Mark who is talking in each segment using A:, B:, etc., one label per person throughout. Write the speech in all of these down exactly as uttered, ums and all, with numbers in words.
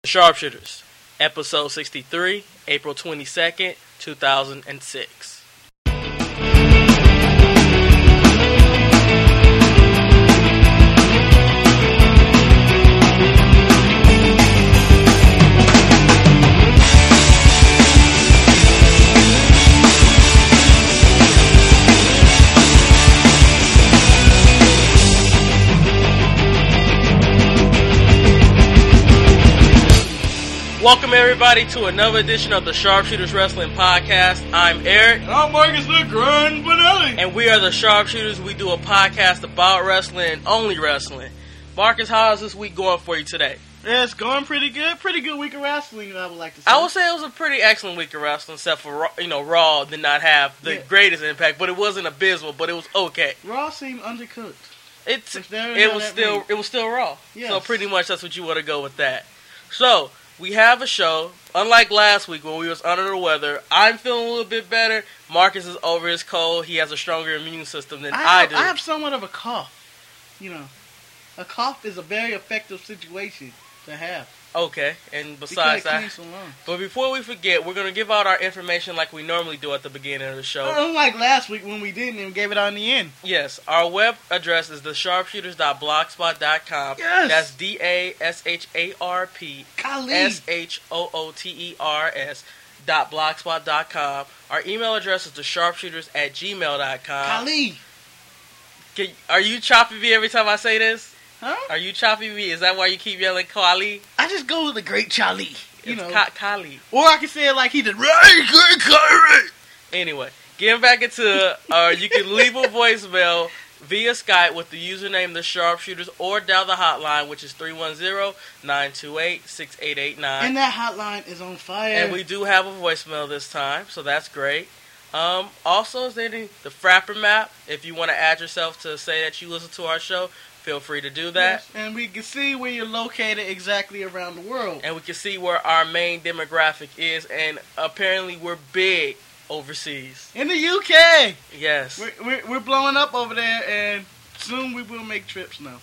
A: Sharpshooters, episode sixty-three, April twenty-second, two thousand six. Welcome everybody to another edition of the Sharpshooters Wrestling Podcast. I'm Eric.
B: And I'm Marcus the Grind Benelli.
A: And we are the Sharpshooters. We do a podcast about wrestling and only wrestling. Marcus, how is this week going for you today?
B: Yeah, it's going pretty good. Pretty good week of wrestling, I would like to say.
A: I would say it was a pretty excellent week of wrestling, except for, you know, Raw did not have the
B: Yeah.
A: greatest impact, but it wasn't abysmal, but it was okay.
B: Raw seemed undercooked.
A: It's
B: If there
A: it
B: is
A: was
B: that
A: still
B: ring.
A: it was still Raw.
B: Yes.
A: So pretty much that's what you want to go with that. So we have a show. Unlike last week when we was under the weather, I'm feeling a little bit better. Marcus is over his cold. He has a stronger immune system than
B: I
A: I,
B: have,
A: do.
B: I have somewhat of a cough. You know, a cough is a very effective situation to have.
A: Okay, and
B: Because
A: besides
B: it
A: that,
B: cleans the lungs.
A: but before we forget, we're going to give out our information like we normally do at the beginning of the show.
B: Unlike last week when we didn't and gave it out in the end.
A: Yes, our web address is the sharpshooters dot blogspot dot com.
B: Yes.
A: That's D A S H A R P
B: Golly.
A: S H O O T E R S dot blogspot dot com. Our email address is the sharpshooters at gmail dot com.
B: Golly.
A: Can, are you choppy me every time I say this?
B: Huh?
A: Are you choppy me? Is that why you keep yelling Kali?
B: I just go with the great Charlie. You
A: It's
B: know.
A: Ka- Kali.
B: Or I can say it like he did. Right, good Kyrie.
A: Anyway, getting back into, uh, you can leave a voicemail via Skype with the username The Sharpshooters or dial the hotline, which is three one zero, nine two eight, six eight eight nine.
B: And that hotline is on fire.
A: And we do have a voicemail this time, so that's great. Um, also, is there any, the Frapper map, if you want to add yourself to say that you listen to our show, feel free to do that.
B: Yes, and we can see where you're located exactly around the world.
A: And we can see where our main demographic is, and apparently we're big overseas.
B: In the U K,
A: Yes.
B: we're, we're, we're blowing up over there, and soon we will make trips now.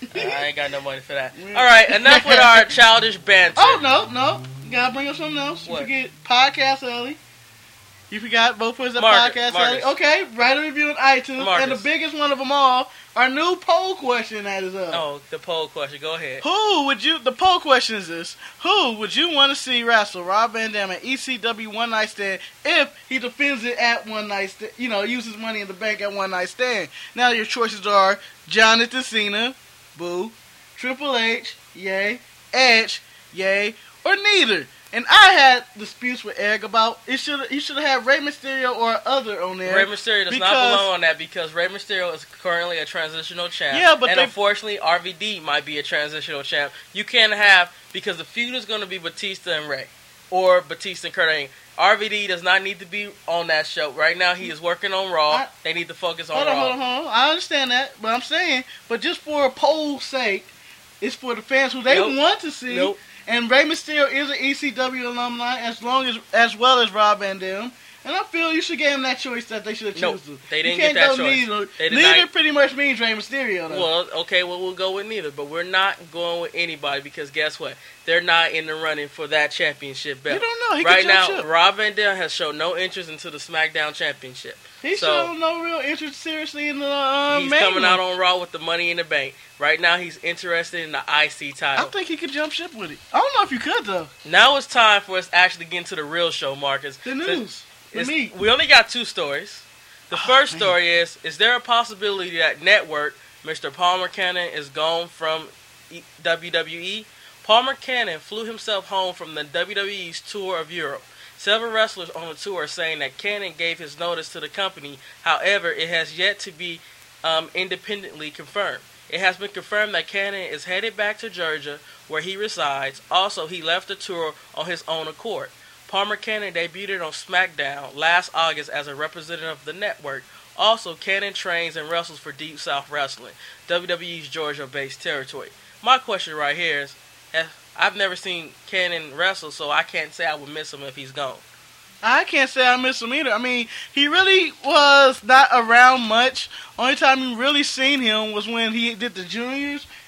A: I ain't got no money for that.
B: We're-
A: All right, enough with our childish banter.
B: Oh, no, no. You gotta bring up something else.
A: What?
B: You forget Podcast Alley. You forgot both was at
A: Marcus,
B: Podcast
A: Marcus.
B: Alley. Okay, write a review on iTunes.
A: Marcus.
B: And the biggest one of them all, our new poll question that is up.
A: Oh, the poll question. Go ahead.
B: Who would you, the poll question is this, who would you want to see wrestle Rob Van Dam at E C W One Night Stand if he defends it at One Night Stand, you know, uses money in the bank at One Night Stand? Now your choices are Jonathan Cena, boo, Triple H, yay, Edge, yay, or neither. And I had disputes with Eric about it. Should you should have had Rey Mysterio or other on there.
A: Rey Mysterio does not
B: because-
A: belong on that because Rey Mysterio is currently a transitional champ.
B: Yeah, but
A: and
B: they-
A: unfortunately, R V D might be a transitional champ. You can't have, because the feud is going to be Batista and Rey, or Batista and Kurt Angle. R V D does not need to be on that show. Right now, he is working on Raw.
B: I-
A: they need to focus on
B: Hold on,
A: Raw.
B: hold on, hold on. I understand that, but I'm saying, but just for a poll's sake, it's for the fans who they
A: Nope.
B: want to see.
A: Nope.
B: And Rey Mysterio is an E C W alumni, as long as as well as Rob Van Dam. And I feel you should give him that choice that they should have
A: Nope,
B: chosen.
A: they didn't
B: you can't
A: get that
B: go
A: choice.
B: Neither.
A: They did
B: neither
A: not-
B: pretty much means Rey Mysterio, though.
A: Well, okay, well, we'll go with neither, but we're not going with anybody because guess what? They're not in the running for that championship belt.
B: you don't know. He
A: Right
B: could
A: now,
B: jump ship.
A: Rob Van Dam has shown no interest into the SmackDown Championship.
B: He
A: so-
B: showed no real interest seriously in the uh,
A: He's
B: main
A: coming out
B: one.
A: on Raw with the Money in the Bank. Right now, he's interested in the I C
B: I
A: title.
B: think he could jump ship with it. I don't know if you could, though.
A: Now it's time for us to actually get into the real show, Marcus.
B: The news. The
A: It's-
B: meat.
A: We only got two stories. The
B: Oh,
A: first
B: man.
A: story is, is there a possibility that Network, Mister Palmer Cannon, is gone from E- W W E? Palmer Cannon flew himself home from the W W E's tour of Europe. Several wrestlers on the tour are saying that Cannon gave his notice to the company. However, it has yet to be um, independently confirmed. It has been confirmed that Cannon is headed back to Georgia, where he resides. Also, he left the tour on his own accord. Palmer Cannon debuted on SmackDown last August as a representative of the network. Also, Cannon trains and wrestles for Deep South Wrestling, W W E's Georgia-based territory. My question right here is, I've never seen Cannon wrestle, so I can't say I would miss him if he's gone.
B: I can't say I miss him either. I mean, he really was not around much. Only time you really seen him was when he did the juniors,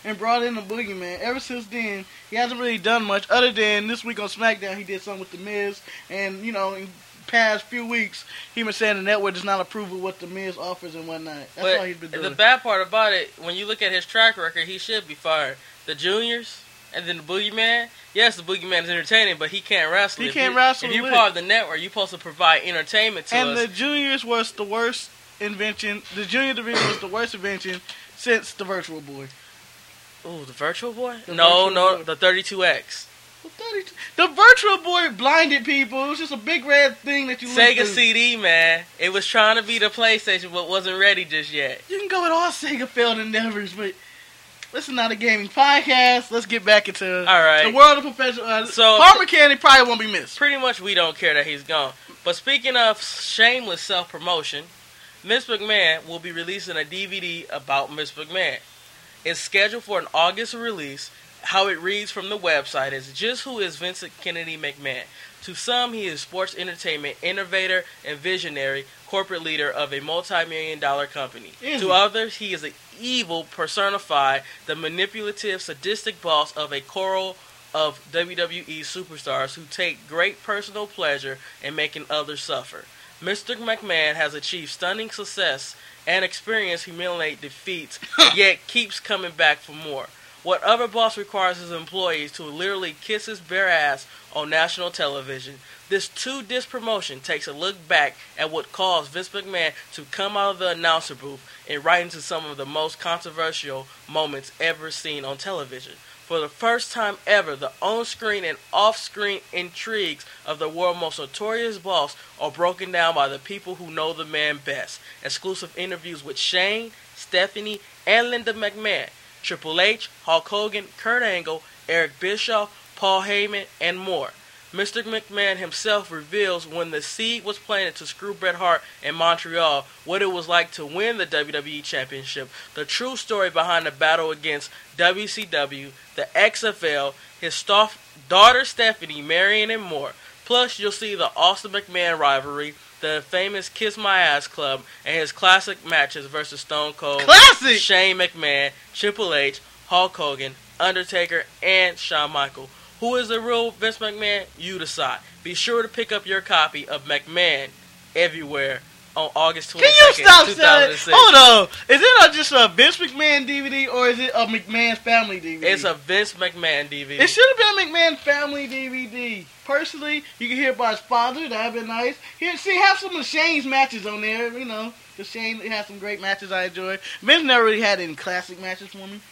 B: and brought in the Boogeyman. Ever since then, he hasn't really done much other than this week on SmackDown, he did something with The Miz. And, you know, in past few weeks, he been saying the network does not approve of what The Miz offers and whatnot. That's
A: but
B: all he's been doing.
A: The bad part about it, when you look at his track record, he should be fired. The Juniors and then the Boogeyman. Yes, the Boogeyman is entertaining, but he can't wrestle.
B: He
A: if
B: can't
A: you,
B: wrestle.
A: If you're part of the network, you're supposed to provide entertainment to
B: and
A: us.
B: And the Juniors was the worst invention. The Junior division was the worst invention since the Virtual Boy.
A: Ooh, the Virtual Boy?
B: The
A: no,
B: Virtual
A: no,
B: Boy.
A: the thirty-two X.
B: The, thirty-two the Virtual Boy blinded people. It was just a big red thing that you
A: Sega
B: looked
A: C D, man. It was trying to be the PlayStation, but wasn't ready just yet.
B: You can go with all Sega failed endeavors, but this is not a gaming podcast. Let's get back into
A: all right.
B: the world of professional. Uh,
A: so
B: Paul McCann probably won't be missed.
A: Pretty much, we don't care that he's gone. But speaking of shameless self-promotion, Vince McMahon will be releasing a D V D about Vince McMahon. It's scheduled for an August release. How it reads from the website is, just who is Vincent Kennedy McMahon? To some, he is sports entertainment innovator and visionary corporate leader of a multi-million dollar company.
B: Is
A: to
B: he?
A: others, he is an evil personified, the manipulative, sadistic boss of a choral of W W E superstars who take great personal pleasure in making others suffer. Mister McMahon has achieved stunning success and experienced humiliating defeats, yet keeps coming back for more. What other boss requires his employees to literally kiss his bare ass on national television? This two-disc promotion takes a look back at what caused Vince McMahon to come out of the announcer booth and right into some of the most controversial moments ever seen on television. For the first time ever, the on-screen and off-screen intrigues of the world's most notorious boss are broken down by the people who know the man best. Exclusive interviews with Shane, Stephanie, and Linda McMahon, Triple H, Hulk Hogan, Kurt Angle, Eric Bischoff, Paul Heyman, and more. Mister McMahon himself reveals when the seed was planted to screw Bret Hart in Montreal, what it was like to win the W W E Championship, the true story behind the battle against W C W, the X F L, his staff, daughter Stephanie, Marion, and more. Plus, you'll see the Austin McMahon rivalry, the famous Kiss My Ass Club, and his classic matches versus Stone Cold,
B: Classic!
A: Shane McMahon, Triple H, Hulk Hogan, Undertaker, and Shawn Michaels. Who is the real Vince McMahon? You decide. Be sure to pick up your copy of McMahon everywhere on August twenty-second,
B: Can you stop
A: two
B: selling?
A: thousand six.
B: Hold on. Is it a, just a Vince McMahon D V D or is it a McMahon family D V D?
A: It's a Vince McMahon D V D.
B: It should have been a McMahon family D V D. Personally, you can hear about his father. That'd been nice. Here, see, have some of Shane's matches on there. You know, because Shane has some great matches I enjoy. Vince never really had any classic matches for me.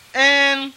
B: And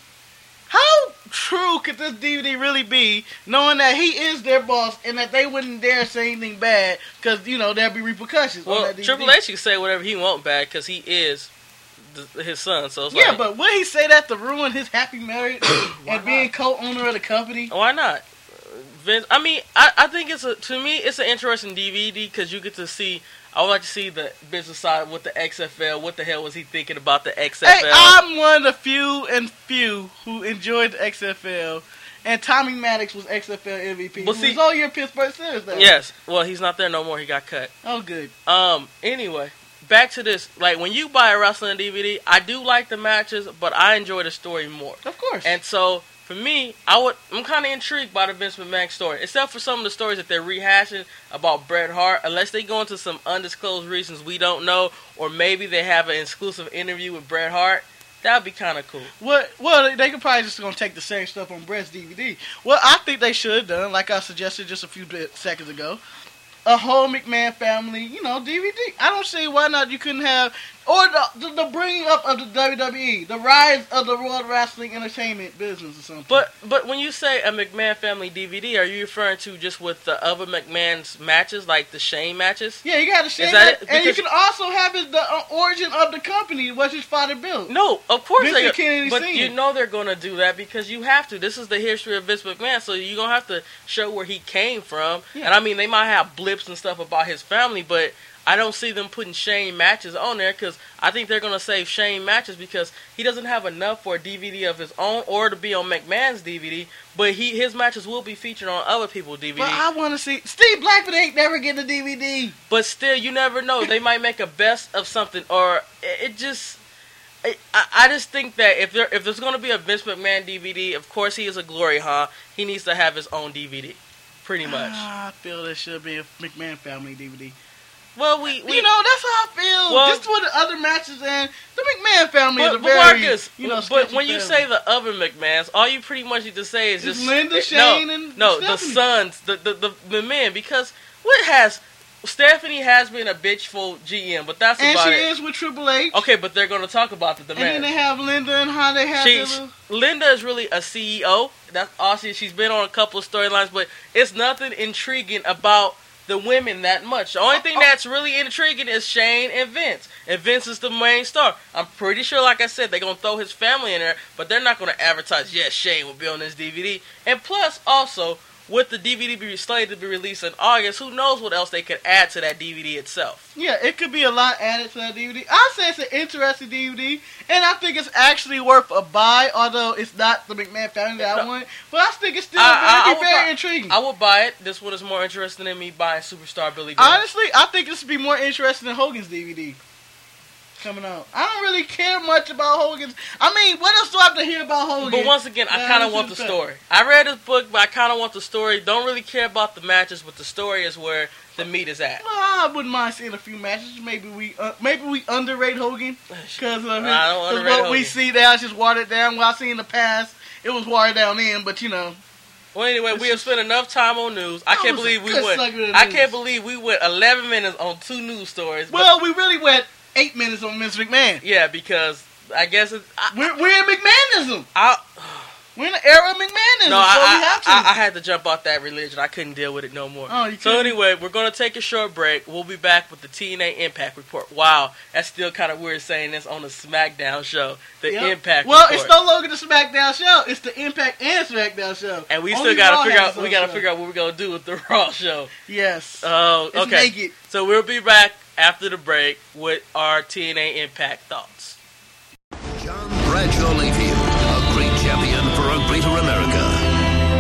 B: how true could this D V D really be, knowing that he is their boss and that they wouldn't dare say anything bad because, you know, there'd be repercussions on
A: Well,
B: that D V D?
A: Triple H can say whatever he wants bad because he is the, his son. So it's
B: Yeah,
A: like,
B: but would he say that to ruin his happy marriage
A: Why
B: and being
A: not?
B: co-owner of the company?
A: Why not? Vince, I mean, I, I think it's a to me it's an interesting D V D because you get to see. I would like to see the business side with the X F L. What the hell was he thinking about the X F L?
B: Hey, I'm one of the few and few who enjoyed the X F L, and Tommy Maddox was X F L M V P.
A: Well,
B: He
A: see-
B: was all year Pittsburgh Steelers, though.
A: Yes. Well, he's not there no more. He got cut.
B: Oh, good.
A: Um. Anyway, back to this. Like when you buy a wrestling D V D, I do like the matches, but I enjoy the story more.
B: Of course.
A: And so for me, I would I'm kind of intrigued by the Vince McMahon story, except for some of the stories that they're rehashing about Bret Hart. Unless they go into some undisclosed reasons we don't know, or maybe they have an exclusive interview with Bret Hart. That'd be kind of cool.
B: What? Well, they could probably just gonna take the same stuff on Brett's D V D. Well, I think they should have done, like I suggested just a few bit, seconds ago, a whole McMahon family, you know, D V D. I don't see why not. You couldn't have, or the, the the bringing up of the W W E, the rise of the World Wrestling Entertainment business or something.
A: But but when you say a McMahon family D V D, are you referring to just with the other McMahon's matches, like the Shane matches?
B: yeah, you got to share
A: Is
B: that,
A: that it?
B: and you
A: Because-
B: can also have his, the uh, origin of the company, what his father built.
A: No, of course
B: Vince
A: they
B: and Kennedy
A: But
B: Senior
A: you know they're going to do that because you have to. This is the history of Vince McMahon, so you're going to have to show where he came from.
B: Yeah.
A: And I mean, they might have blips and stuff about his family, but I don't see them putting Shane matches on there because I think they're going to save Shane matches because he doesn't have enough for a D V D of his own or to be on McMahon's D V D, but he his matches will be featured on other people's D V D.
B: But I want to see Steve Blackman ain't never getting a D V D.
A: But still, you never know. They might make a best of something, or it, it just. I, I just think that if there if there's going to be a Vince McMahon D V D, of course he is a glory, huh? He needs to have his own D V D, pretty much.
B: Ah, I feel there should be a McMahon family D V D.
A: Well, we, we
B: you know, that's how I feel.
A: Well,
B: just for the other matches, and the McMahon family
A: but,
B: is a
A: but
B: very,
A: Marcus,
B: you know,
A: but when
B: family.
A: you say the other McMahons, all you pretty much need to say is
B: it's
A: just
B: Linda,
A: it,
B: Shane,
A: no,
B: and
A: no,
B: Stephanie.
A: the sons, the, the the the men, because what has Stephanie has been a bitchful G M, but that's
B: and
A: about
B: she
A: it.
B: is with Triple H.
A: Okay, but they're going to talk about the demands.
B: And then they have Linda and how they have
A: She,
B: their
A: she,
B: little...
A: Linda is really a C E O. That's awesome. She's been on a couple of storylines, but it's nothing intriguing about the women that much. The only thing that's really intriguing is Shane and Vince. And Vince is the main star. I'm pretty sure, like I said, they're going to throw his family in there, but they're not going to advertise, yes, Shane will be on this D V D. And plus, also, with the D V D be slated to be released in August, who knows what else they could add to that D V D itself.
B: Yeah, it could be a lot added to that D V D. I say it's an interesting D V D, and I think it's actually worth a buy, although it's not the McMahon family that
A: no.
B: I want. But I think it's still
A: I,
B: very,
A: I, I
B: very
A: buy,
B: intriguing.
A: I would buy it. This one is more interesting than me buying Superstar Billy Gunn.
B: Honestly, I think this would be more interesting than Hogan's D V D coming out. I don't really care much about Hogan's. I mean, what else do I have to hear about Hogan?
A: But once again, I
B: Nah,
A: kind of
B: this
A: want the
B: is fair.
A: story. I read this book, but I kind of want the story. Don't really care about the matches, but the story is where the meat is at.
B: Well, I wouldn't mind seeing a few matches. Maybe we uh, maybe we underrate Hogan because of
A: I don't
B: his, 'cause
A: underrate
B: what
A: Hogan.
B: we see now is just watered down. What I see in the past, it was watered down then, but you know.
A: Well, anyway,
B: It's
A: we have
B: just-
A: spent enough time on news. I
B: That
A: can't
B: was a
A: believe we
B: good
A: went.
B: segment of
A: I
B: news.
A: can't believe we went eleven minutes on two news stories. but-
B: Well, we really went eight minutes on Vince McMahon.
A: yeah, because I guess it, I,
B: We're, we're in McMahonism.
A: I,
B: We're in the era of McMahonism,
A: no, I,
B: so
A: I,
B: we have to.
A: I, I had to jump off that religion. I couldn't deal with it no more.
B: Oh, you
A: so
B: couldn't?
A: anyway, we're going to take a short break. We'll be back with the T N A Impact Report. Wow, that's still kind of weird saying this on the SmackDown show. The
B: Yep.
A: Impact
B: Well,
A: Report.
B: it's no longer the SmackDown show. It's the Impact and SmackDown show.
A: And we
B: Only
A: still gotta
B: Raw
A: figure
B: has
A: out.
B: its
A: We
B: own
A: gotta
B: show.
A: figure out what we're gonna do with the Raw show.
B: Yes.
A: Oh,
B: It's
A: okay.
B: naked.
A: So we'll be back after the break with our T N A Impact thoughts.
C: John Bradshaw Layfield, a great champion for a greater America.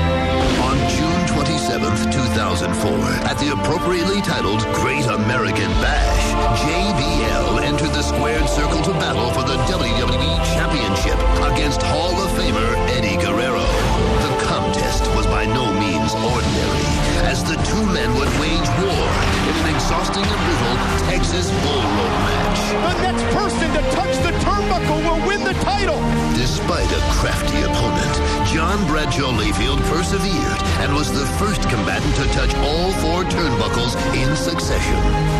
C: On June twenty-seventh, two thousand four, at the appropriately titled Great American Bash, J B L entered the squared circle to battle for the W W E Championship against Hall of Famer Eddie Guerrero. The contest was by no means ordinary, as the two men would wage war in an exhausting and brutal Texas Bull Rope match.
D: The next person to touch the turnbuckle will win the title.
C: Despite a crafty opponent, John Bradshaw Layfield persevered and was the first combatant to touch all four turnbuckles in succession.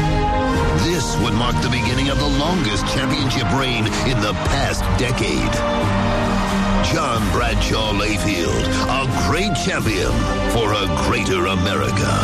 C: This would mark the beginning of the longest championship reign in the past decade. John Bradshaw Layfield, a great champion for a greater America.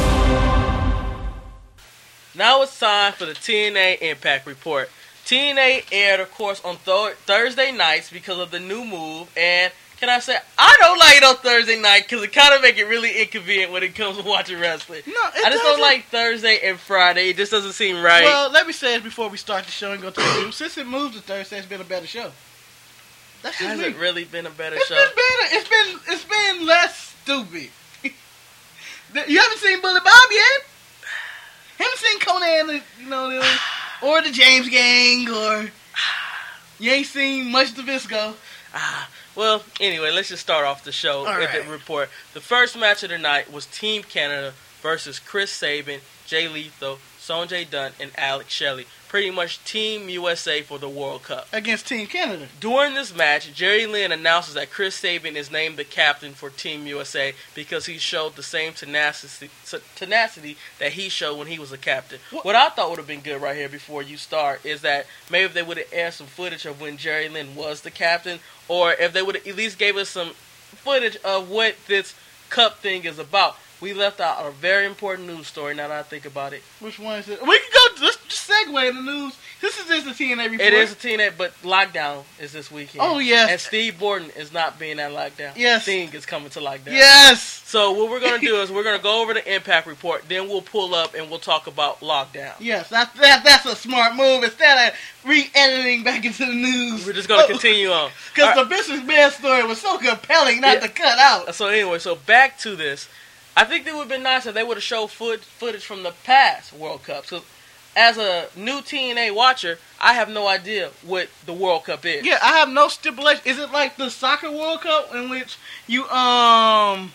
A: Now it's time for the T N A Impact Report. T N A aired, of course, on th- Thursday nights because of the new move. And can I say, I don't like it on Thursday night because it kind of make it really inconvenient when it comes to watching wrestling.
B: No, it
A: I just don't
B: doesn't.
A: like Thursday and Friday. It just doesn't seem right.
B: Well, let me say this before we start the show and go to the news. Since it moved to Thursday, it's been a better show. That's just
A: Has
B: me.
A: it really been a better
B: It's
A: show?
B: been better. It's been it's been less stupid. You haven't seen Bully Bob yet? Haven't seen Conan, you know, them, or the James Gang, or you ain't seen much of the Visco.
A: Ah, well, anyway, let's just start off the show
B: All
A: with
B: right.
A: the report. The first match of the night was Team Canada versus Chris Sabin, Jay Lethal, Sonjay Dutt, and Alex Shelley. Pretty much Team U S A for the World Cup.
B: Against Team Canada.
A: During this match, Jerry Lynn announces that Chris Sabin is named the captain for Team U S A because he showed the same tenacity, tenacity that he showed when he was a captain.
B: What?
A: What I thought would have been good right here before you start is that maybe if they would have aired some footage of when Jerry Lynn was the captain, or if they would have at least gave us some footage of what this cup thing is about. We left out a very important news story now that I think about it.
B: Which one is it? We can go, let's just segue in the news. This is just the T N A report.
A: It is a T N A, but lockdown is this weekend.
B: Oh, yes.
A: And Steve Borden is not being at lockdown.
B: Yes.
A: Sting is coming to lockdown.
B: Yes!
A: So what we're going to do is we're going to go over the Impact Report, then we'll pull up and we'll talk about lockdown.
B: Yes, that, that, that's a smart move. Instead of re-editing back into the news.
A: We're just going to continue on.
B: Because
A: All
B: the businessman story was so compelling not
A: Yeah.
B: to cut out.
A: So anyway, so back to this. I think it would have been nice if they would have showed foot, footage from the past World Cups. 'Cause as a new T N A watcher, I have no idea what the World Cup is.
B: Yeah, I have no stipulation. Is it like the soccer World Cup in which you um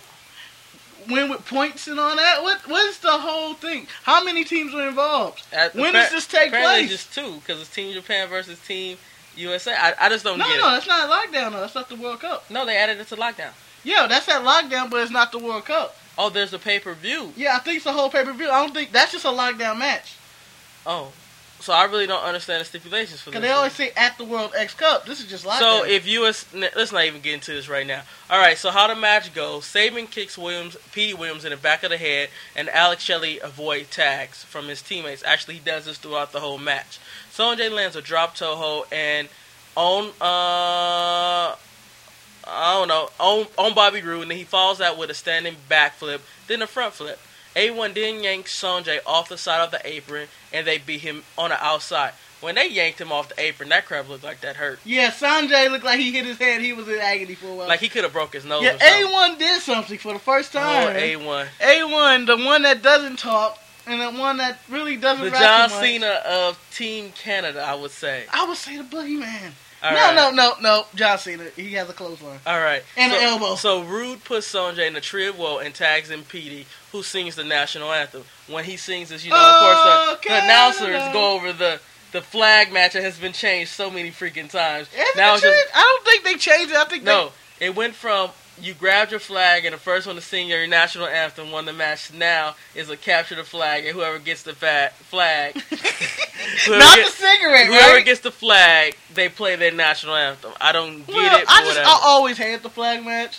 B: win with points and all that? What what is the whole thing? How many teams are involved?
A: At,
B: when
A: appa-
B: does this take
A: apparently
B: place?
A: just two, because it's Team Japan versus Team U S A. I, I just don't
B: No,
A: get
B: no,
A: it.
B: that's not lockdown. though. That's not the World Cup.
A: No, they added it to lockdown.
B: Yeah, that's at lockdown, but it's not the World Cup.
A: Oh, there's a pay-per-view.
B: Yeah, I think it's the whole pay-per-view. I don't think that's just a lockdown match.
A: Oh. So I really don't understand the stipulations for this.
B: Because they always say at the World X Cup. This is just lockdown.
A: So if U S, let's not even get into this right now. All right, so how the match goes: Saban kicks Williams, Petey Williams in the back of the head, and Alex Shelley avoid tags from his teammates. Actually, he does this throughout the whole match. Sonjay lands a drop toe hold and on uh. I don't know, on, on Bobby Roode, and then he falls out with a standing backflip, then a front flip. A one then yanks Sonjay off the side of the apron, and they beat him on the outside. When they yanked him off the apron, that crap looked like that hurt.
B: Yeah, Sanjay looked like he hit his head. He was in agony for a while.
A: Like he could have broke his nose
B: yeah,
A: or something.
B: A one did something for the first time.
A: Oh, A one.
B: A one, the one that doesn't talk, and the one that really doesn't
A: The
B: rap
A: John
B: much.
A: Cena of Team Canada, I would say.
B: I would say the Boogeyman.
A: All
B: no,
A: right.
B: no, no, no. John Cena. He has a clothesline.
A: All right.
B: And
A: so,
B: an elbow.
A: So Rude puts Sonjay in the tree of woe and tags in Petey, who sings the national anthem. When he sings this, you know, of course, the,
B: Oh,
A: the announcers
B: Canada.
A: go over the, the flag match that has been changed so many freaking times.
B: Isn't
A: Now
B: it
A: it's just-
B: changed? I don't think they changed it. I think
A: No, it went from you grabbed your flag and the first one to sing your national anthem won the match. Now is a capture the flag, and whoever gets the fa- flag,
B: they...
A: whoever,
B: Not
A: gets,
B: the cigarette,
A: whoever
B: right?
A: gets the flag, they play their national anthem. I don't get
B: well,
A: it.
B: I
A: but
B: just
A: whatever.
B: I always hate the flag match.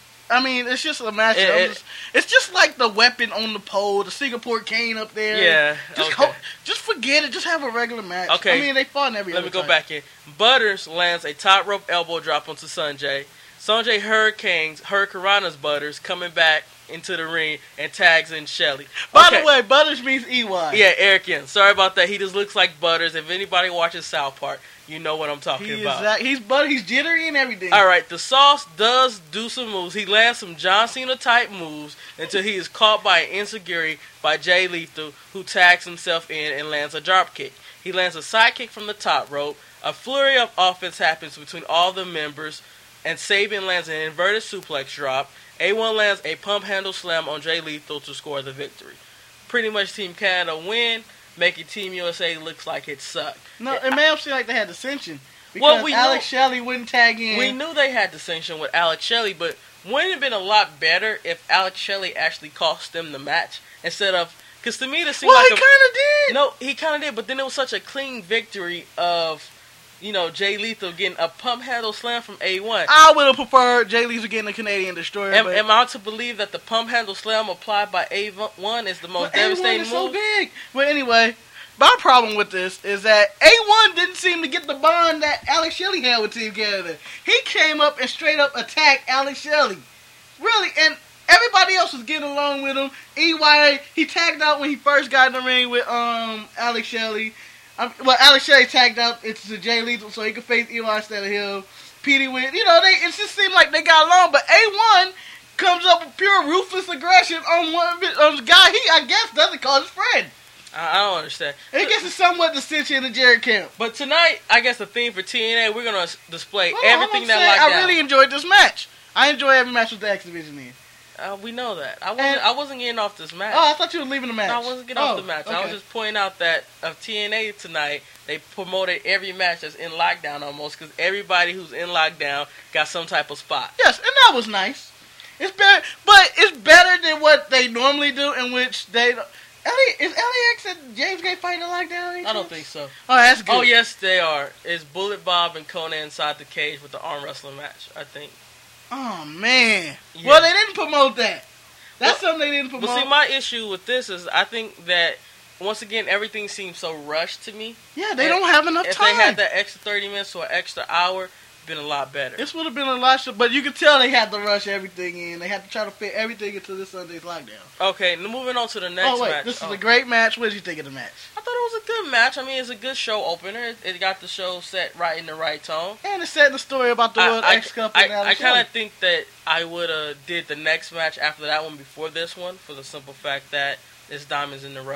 B: I mean, it's just a match.
A: It-
B: I'm
A: it-
B: just- it's just like the weapon on the pole, the Singapore cane up there.
A: Yeah,
B: Just
A: okay.
B: ho- just forget it. Just have a regular match.
A: Okay.
B: I mean, they fought in every
A: Let
B: other
A: me go
B: time.
A: back in. Butters lands a top rope elbow drop onto Sonjay. Sonjay Hurricanes, Hurricanrana's Butters coming back into the ring and tags in Shelley.
B: By
A: Okay.
B: the way, Butters means E Y.
A: Yeah, Eric Young. Sorry about that. He just looks like Butters. If anybody watches South Park, you know what I'm talking
B: He
A: about.
B: is that, he's but he's jittery and everything.
A: All right, the Sauce does do some moves. He lands some John Cena type moves until he is caught by an insecurity by Jay Lethal, who tags himself in and lands a drop kick. He lands a side kick from the top rope. A flurry of offense happens between all the members, and Saban lands an inverted suplex drop. A one lands a pump handle slam on Jay Lethal to score the victory. Pretty much Team Canada win, making Team U S A looks like it sucked.
B: No, it may have seemed like they had dissension because
A: Well, we
B: Alex
A: know-
B: Shelley wouldn't tag in.
A: We knew they had dissension with Alex Shelley, but wouldn't it have been a lot better if Alex Shelley actually cost them the match instead of... Because to me, this seemed
B: well,
A: like
B: he
A: a...
B: kind of did.
A: No, he kind of did, but then it was such a clean victory of, you know, Jay Lethal getting a pump handle slam from A one.
B: I would have preferred Jay Lethal getting a Canadian Destroyer.
A: Am,
B: but
A: am I to believe that the pump handle slam applied by A one is the most
B: but A one
A: devastating
B: is
A: move?
B: so big. But anyway, my problem with this is that A one didn't seem to get the bond that Alex Shelley had with Team Canada. He came up and straight up attacked Alex Shelley. Really, and everybody else was getting along with him. E Y, he tagged out when he first got in the ring with um Alex Shelley. Um, well, Alex Shelley tagged out it's to Jay Lethal so he could face E Y instead of him. Petey went, you know, they it just seemed like they got along. But A one comes up with pure ruthless aggression on one of his- on the guy he, I guess, doesn't call his friend.
A: I, I don't understand.
B: And I guess it's somewhat dissension in the Jerry camp.
A: But tonight, I guess the theme for T N A, we're going to display
B: Hold on,
A: everything
B: I'm
A: that
B: saying,
A: locked
B: I
A: down.
B: really enjoyed this match. I enjoy every match with the X Division in.
A: Uh, we know that. I wasn't.
B: And-
A: I wasn't getting off this match.
B: Oh, I thought you were leaving the match.
A: No, I wasn't getting
B: oh,
A: off the match. I was
B: okay.
A: just pointing out that of T N A tonight, they promoted every match that's in lockdown almost because everybody who's in lockdown got some type of spot.
B: Yes, and that was nice. It's better, but it's better than what they normally do, in which they. don't- Ellie, is L A X and James Gay fighting in lockdown?
A: I don't think so.
B: Oh, that's good.
A: Oh yes, they are. It's Bullet Bob and Conan inside the cage with the arm wrestling match. I think.
B: Oh man.
A: Yeah.
B: Well, they didn't promote that. That's
A: Well,
B: something they didn't promote.
A: But see, my issue with this is I think that once again everything seems so rushed to me.
B: yeah, they
A: if-
B: don't have enough
A: If
B: time.
A: they had that extra thirty minutes or extra hour, been a lot better.
B: This would have been a lot, sh- but you could tell they had to rush everything in. They had to try to fit everything into this Sunday's lockdown.
A: Okay, now moving on to the next
B: oh wait,
A: match.
B: this is
A: Oh.
B: a great match. What did you think of the match?
A: I thought it was a good match. I mean, it's a good show opener. It, it got the show set right in the right tone.
B: And it's setting the story about the World
A: I,
B: X Cup
A: I,
B: and
A: I, I
B: Alex
A: kind
B: Shelley.
A: of think that I would have did the next match after that one before this one for the simple fact that it's diamonds in the rough.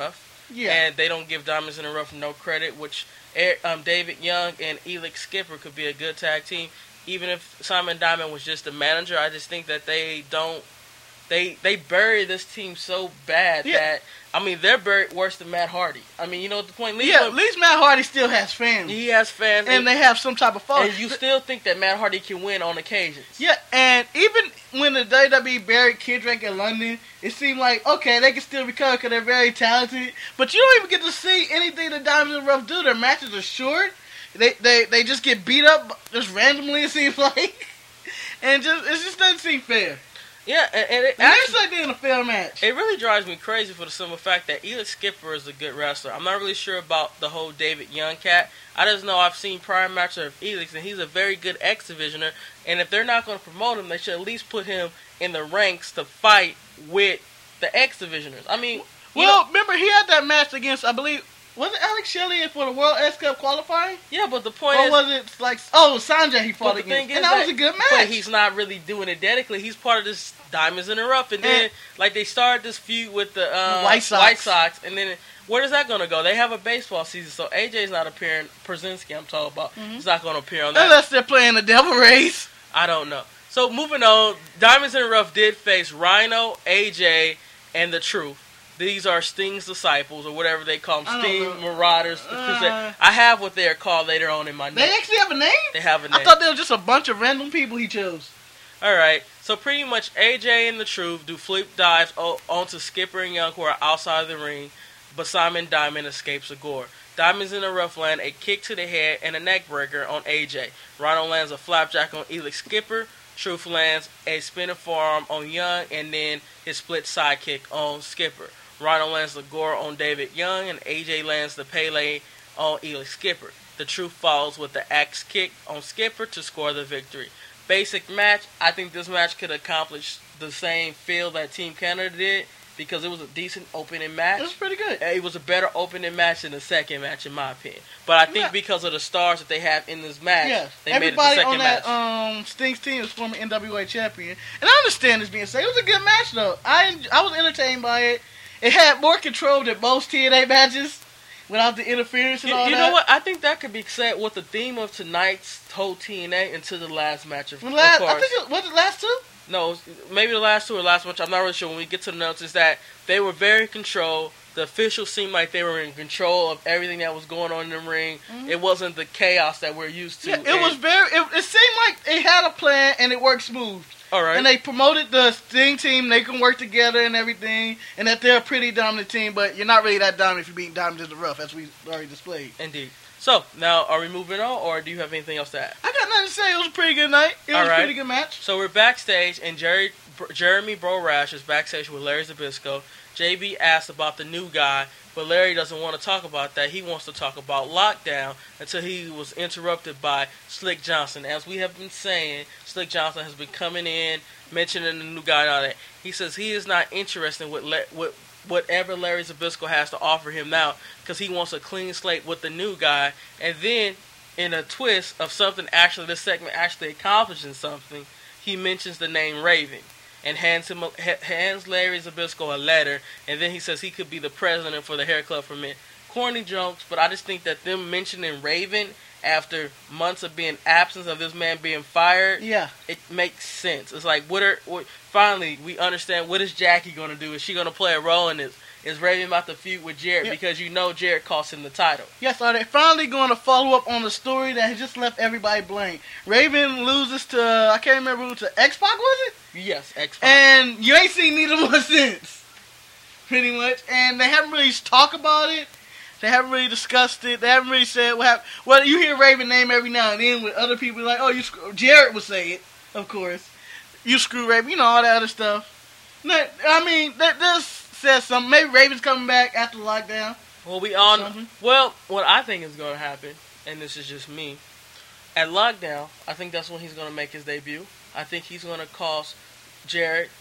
B: Yeah.
A: and they don't give Diamonds in the Rough no credit, which um, David Young and Elix Skipper could be a good tag team. Even if Simon Diamond was just the manager, I just think that they don't, they they bury this team so bad
B: Yeah.
A: that, I mean, they're buried worse than Matt Hardy. I mean, you know what the point?
B: Yeah, at least Matt Hardy still has fans.
A: He has fans.
B: And they have some type of following.
A: And you still think that Matt Hardy can win on occasions.
B: Yeah, and even when the W W E buried Kid Drake in London, it seemed like, okay, they can still recover because they're very talented. But you don't even get to see anything the Diamonds in the Rough do. Their matches are short. They they they just get beat up just randomly, it seems like. And just it just doesn't seem fair.
A: Yeah, and, and it
B: And
A: actually,
B: it's like they're in a fair match.
A: it really drives me crazy for the simple fact that Elix Skipper is a good wrestler. I'm not really sure about the whole David Young cat. I just know I've seen prior matches of Elix, and he's a very good X Divisioner. And if they're not going to promote him, they should at least put him in the ranks to fight with the X Divisioners. I mean, you
B: Well,
A: know-
B: remember, he had that match against, I believe, was it Alex Shelley for the World X Cup qualifying?
A: yeah, but the point
B: Or
A: is,
B: was it like, oh, Sanjay he fought
A: but the
B: against?
A: thing is
B: And that was a good match.
A: But he's not really doing it dedicatedly. He's part of this Diamonds in the Rough, and then
B: And-
A: like they started this feud with the uh,
B: White Sox.
A: White Sox, and then where is that going to go? They have a baseball season, so A J's not appearing. Przinski, I'm talking about, he's not going to appear on that.
B: Unless they're playing the Devil Race.
A: I don't know. So moving on, Diamonds in the Rough did face Rhino, A J, and the Truth. These are Sting's disciples, or whatever they call them,
B: I don't
A: Sting
B: know.
A: Marauders.
B: Uh,
A: I have what they are called later on in my
B: They
A: notes.
B: actually have a name?
A: They have a name.
B: I thought they were just a bunch of random people he chose.
A: All right, so pretty much A J and the Truth do flip dives o- onto Skipper and Young, who are outside of the ring, but Simon Diamond escapes a gore. Diamonds in the Rough land a kick to the head and a neck breaker on A J. Rhino lands a flapjack on Elix Skipper. Truth lands a spinning forearm on Young, and then his split sidekick on Skipper. Rhino lands the gore on David Young, and A J lands the Pele on Elix Skipper. The Truth follows with the axe kick on Skipper to score the victory. Basic match. I think this match could accomplish the same feel that Team Canada did, because it was a decent opening match.
B: It was pretty good.
A: It was a better opening match than the second match, in my opinion. But I think
B: Yeah.
A: because of the stars that they have in this match,
B: Yeah,
A: they made it the
B: everybody
A: second
B: on that
A: match.
B: um, Sting's team is former N W A champion, and I understand this being said. It was a good match though. I en- I was entertained by it. It had more control than most T N A matches, without the interference and
A: You,
B: all
A: you
B: that.
A: know what? I think that could be said with the theme of tonight's whole T N A until the last match. Of,
B: The last,
A: of
B: I
A: course.
B: think it was the last two.
A: No, maybe the last two or last match. I'm not really sure. When we get to the notes, is that they were very controlled. The officials seemed like they were in control of everything that was going on in the ring. It wasn't the chaos that we're used to.
B: Yeah, it
A: And-
B: was very. It, it seemed like they had a plan and it worked smooth.
A: all right.
B: And they promoted the Sting team. They can work together and everything, and that they're a pretty dominant team. But you're not really that dominant if you're beating Diamonds in the Rough, as we already displayed.
A: Indeed. So now, are we moving on, or do you have anything else to add?
B: I got nothing to say. It was a pretty good night. It was
A: All right.
B: a pretty good match.
A: So we're backstage, and Jerry, Jeremy Borash is backstage with Larry Zbyszko. J B asks about the new guy, but Larry doesn't want to talk about that. He wants to talk about Lockdown until he was interrupted by Slick Johnson. As we have been saying, Slick Johnson has been coming in, mentioning the new guy and all that. He says he is not interested in what, Le- what whatever Larry Zbyszko has to offer him now, because he wants a clean slate with the new guy. And then, in a twist of something actually, this segment actually accomplishing something, he mentions the name Raven and hands him a, ha- hands Larry Zbyszko a letter, and then he says he could be the president for the Hair Club for Men. Corny jokes, but I just think that them mentioning Raven after months of being absence of this man being fired,
B: Yeah.
A: it makes sense. It's like, what are what, finally we understand what is Jackie going to do? Is she going to play a role in this? Is Raven about to feud with Jarrett?
B: Yeah.
A: Because you know Jarrett cost him the title.
B: Yes, are they finally going to follow up on the story that has just left everybody blank? Raven loses to, I can't remember who, to X-Pac, was it?
A: Yes, X.
B: And you ain't seen neither one since. Pretty much. And they haven't really talked about it. They haven't really discussed it. They haven't really said what happened. Well, you hear Raven name every now and then with other people like, oh, you screw. Jarrett would say it, of course. You screw Raven, you know, all that other stuff. No, I mean, that this says something. Maybe Raven's coming back after lockdown.
A: Well, we all know.
B: Something.
A: Well, what I think is going to happen, and this is just me, at Lockdown, I think that's when he's going to make his debut. I think he's going to cost Jarrett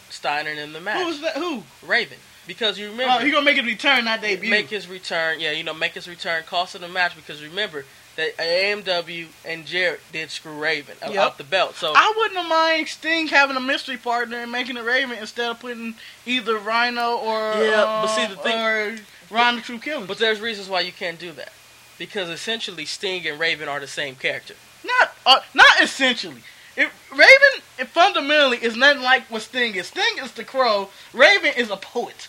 A: Steiner in the match.
B: Who's that? Who?
A: Raven. Because you remember...
B: Oh, he going to make his return, not debut.
A: Make his return, yeah, you know, make his return, cost of the match, because remember that A M W and Jarrett did screw Raven yep. out the belt. So
B: I wouldn't have mind Sting having a mystery partner and making it Raven instead of putting either Rhino or
A: yeah,
B: uh,
A: but see the thing,
B: or Ron the True Killer.
A: But there's reasons why you can't do that, because essentially Sting and Raven are the same character.
B: Not, uh, not essentially. If Raven it fundamentally is nothing like what Sting is. Sting is the Crow. Raven is a poet.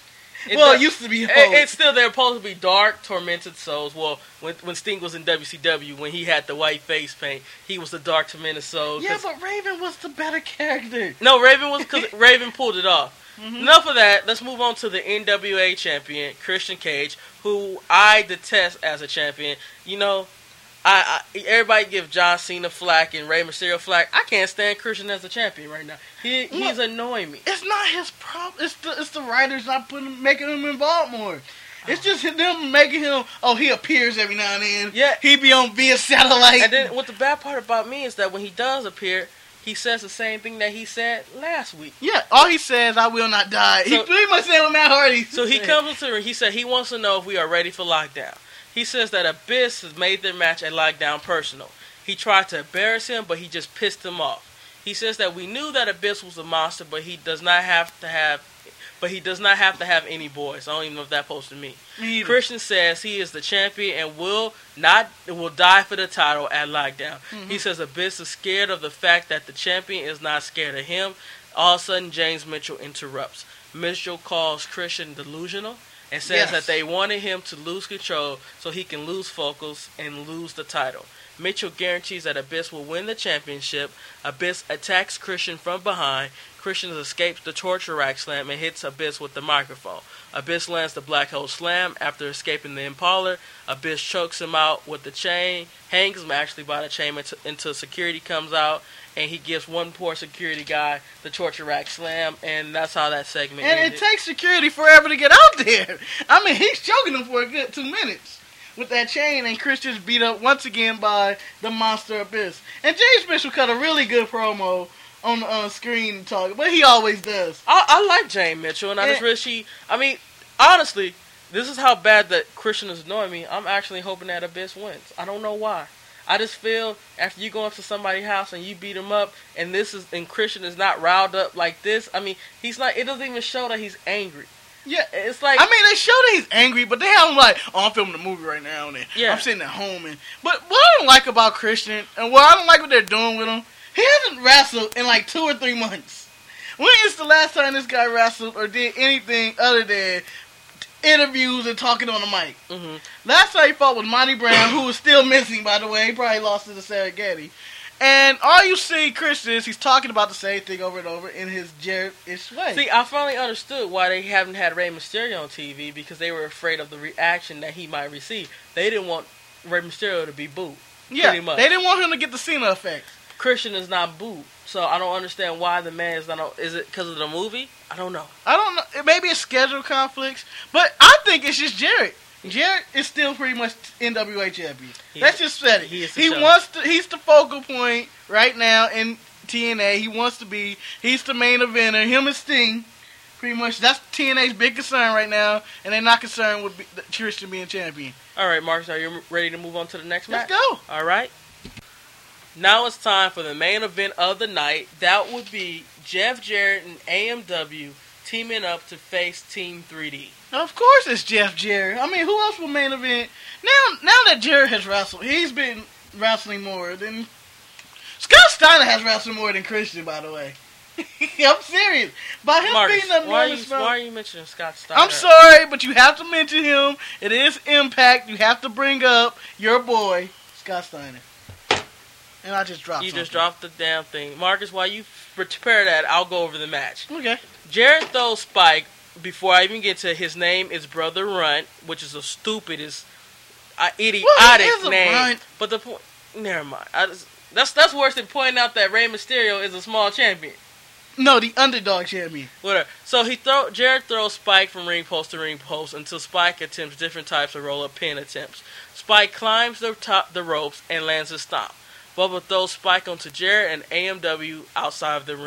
B: It well, does, it used to be a poet.
A: It, it's still they're supposed to be dark, tormented souls. Well, when when Sting was in W C W, when he had the white face paint, he was the dark, tormented soul.
B: Yeah, but Raven was the better character.
A: No, Raven was because Raven pulled it off.
B: Mm-hmm.
A: Enough of that. Let's move on to the N W A champion, Christian Cage, who I detest as a champion. You know, I, I everybody give John Cena flack and Rey Mysterio flack. I can't stand Christian as a champion right now. He he's Look, annoying me.
B: It's not his problem. It's the it's the writers not putting making him involved more. It's just them making him. Oh, he appears every now and then.
A: Yeah,
B: he be on via satellite.
A: And then what the bad part about me is that when he does appear, he says the same thing that he said last week.
B: Yeah, all he says, "I will not die." So, he pretty much said what Matt Hardy.
A: So he
B: said.
A: comes into the ring. He said he wants to know if we are ready for Lockdown. He says that Abyss has made their match at Lockdown personal. He tried to embarrass him, but he just pissed him off. He says that we knew that Abyss was a monster, but he does not have to have, but he does not have to have any boys. I don't even know if that's supposed to mean.
B: Me
A: Christian says he is the champion and will not will die for the title at Lockdown. Mm-hmm. He says Abyss is scared of the fact that the champion is not scared of him. All of a sudden, James Mitchell interrupts. Mitchell calls Christian delusional and says
B: yes.
A: that they wanted him to lose control so he can lose focus and lose the title. Mitchell guarantees that Abyss will win the championship. Abyss attacks Christian from behind. Christian escapes the torture rack slam and hits Abyss with the microphone. Abyss lands the black hole slam after escaping the Impaler. Abyss chokes him out with the chain, hangs him actually by the chain until, until security comes out, and he gives one poor security guy the torture rack slam, and that's how that segment
B: and
A: ended.
B: And it takes security forever to get out there. I mean, he's choking him for a good two minutes with that chain, and Christian's beat up once again by the monster Abyss. And James Mitchell cut a really good promo on the uh, screen talking, but he always does.
A: I, I like James Mitchell, and I just wish he, I mean, honestly, this is how bad that Christian is annoying me. I'm actually hoping that Abyss wins. I don't know why. I just feel after you go up to somebody's house and you beat him up, and this is and Christian is not riled up like this. I mean, he's not. It doesn't even show that he's angry.
B: Yeah,
A: it's like
B: I mean they show that he's angry, but they have him like, oh, I'm filming a movie right now, and
A: yeah.
B: I'm sitting at home. And but what I don't like about Christian, and what I don't like what they're doing with him, he hasn't wrestled in like two or three months. When is the last time this guy wrestled or did anything other than interviews and talking on the mic?
A: Mm-hmm.
B: Last time he fought with Monty Brown, who was still missing, by the way. He probably lost to the Serengeti. And all you see Christian is he's talking about the same thing over and over in his Jarrett-ish way.
A: See, I finally understood why they haven't had Rey Mysterio on T V, because they were afraid of the reaction that he might receive. They didn't want Rey Mysterio to be booed.
B: Yeah,
A: pretty much.
B: They didn't want him to get the Cena effect.
A: Christian is not booed, so I don't understand why the man is not on. Is it because of the movie? I don't know.
B: I don't know. It may be a schedule conflicts, but I think it's just Jarrett. Jarrett is still pretty much N W A champion. He That's just said it.
A: He, is
B: he
A: show.
B: wants to. He's the focal point right now in T N A. He wants to be. He's the main eventer. Him and Sting, pretty much. That's T N A's big concern right now, and they're not concerned with Christian being champion.
A: All right, Marcus, are you ready to move on to the next match?
B: Let's go.
A: All right. Now it's time for the main event of the night. That would be Jeff Jarrett and A M W teaming up to face Team three D.
B: Of course it's Jeff Jarrett. I mean, who else will main event? Now now that Jarrett has wrestled, he's been wrestling more than... Scott Steiner has wrestled more than Christian, by the way. I'm serious. By him
A: Marcus,
B: being the
A: why, are you,
B: from,
A: why are you mentioning Scott Steiner?
B: I'm sorry, but you have to mention him. It is Impact. You have to bring up your boy, Scott Steiner. And I just dropped
A: You
B: something.
A: just dropped the damn thing. Marcus, while you prepare that, I'll go over the match.
B: Okay.
A: Jarrett throws Spike. Before I even get to his name, is Brother Runt, which is a stupidest, uh, idiotic
B: well,
A: name.
B: Runt.
A: But the point, never mind. I just, that's that's worse than pointing out that Rey Mysterio is a small champion.
B: No, the underdog champion.
A: Whatever. So he throw Jarrett throws Spike from ring post to ring post until Spike attempts different types of roll up pin attempts. Spike climbs the top the ropes and lands a stomp. Bubba throws Spike onto Jarrett and A M W outside of the ring.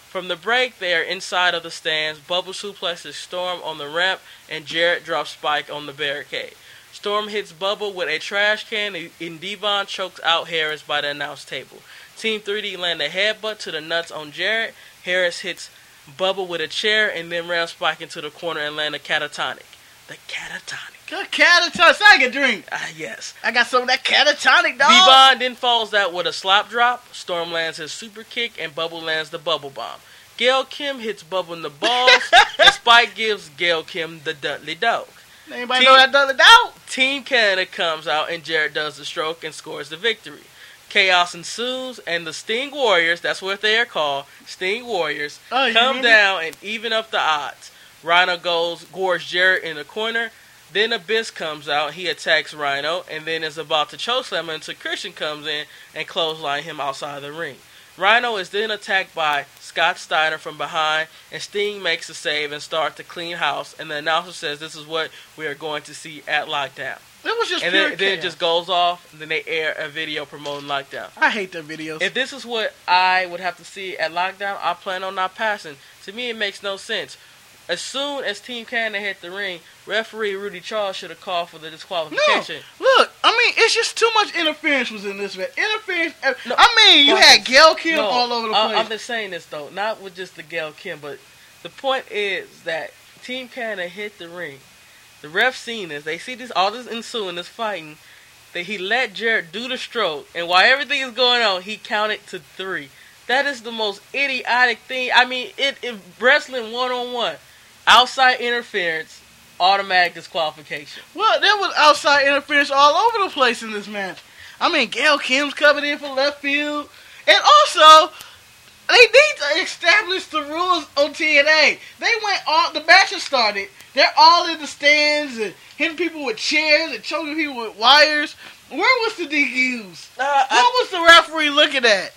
A: From the break, they are inside of the stands. Bubba suplexes Storm on the ramp, and Jarrett drops Spike on the barricade. Storm hits Bubba with a trash can, and Devon chokes out Harris by the announce table. Team three D land a headbutt to the nuts on Jarrett. Harris hits Bubba with a chair, and then rams Spike into the corner and land a catatonic. The catatonic.
B: Good catatonic. So I can drink.
A: Ah, yes.
B: I got some of that catatonic, dog.
A: Devon then falls out with a slop drop. Storm lands his super kick, and Bubba lands the bubble bomb. Gail Kim hits Bubba in the balls, and Spike gives Gail Kim the Dudley Dog.
B: Anybody
A: Team,
B: know that Dudley Dog?
A: Team Canada comes out, and Jarrett does the stroke and scores the victory. Chaos ensues, and the Sting Warriors, that's what they are called, Sting Warriors,
B: oh,
A: come
B: remember?
A: down and even up the odds. Rhino goes, gores Jarrett in the corner. Then Abyss comes out, he attacks Rhino, and then is about to chokeslam him until Christian comes in and clothesline him outside the ring. Rhino is then attacked by Scott Steiner from behind, and Sting makes a save and starts to clean house, and the announcer says this is what we are going to see at Lockdown.
B: It was just
A: and
B: pure
A: then, then it
B: chaos.
A: just goes off, and then they air a video promoting Lockdown.
B: I hate their videos.
A: If this is what I would have to see at Lockdown, I plan on not passing. To me, it makes no sense. As soon as Team Canada hit the ring, referee Rudy Charles should have called for the disqualification.
B: No, look, I mean, it's just too much interference was in this match. Interference.
A: No,
B: I mean, you
A: Marcus,
B: had Gail Kim
A: no,
B: all over the
A: I,
B: place.
A: I'm just saying this, though, not with just the Gail Kim, but the point is that Team Canada hit the ring. The ref seen this. They see this, all this ensuing, this fighting, that he let Jarrett do the stroke, and while everything is going on, he counted to three. That is the most idiotic thing. I mean, it, it wrestling one-on-one. Outside interference, automatic disqualification.
B: Well, there was outside interference all over the place in this match. I mean, Gail Kim's covered in for left field. And also, they need to establish the rules on T N A. They went all, the match has started. They're all in the stands and hitting people with chairs and choking people with wires. Where was the D Qs?
A: Uh,
B: what was the referee looking at?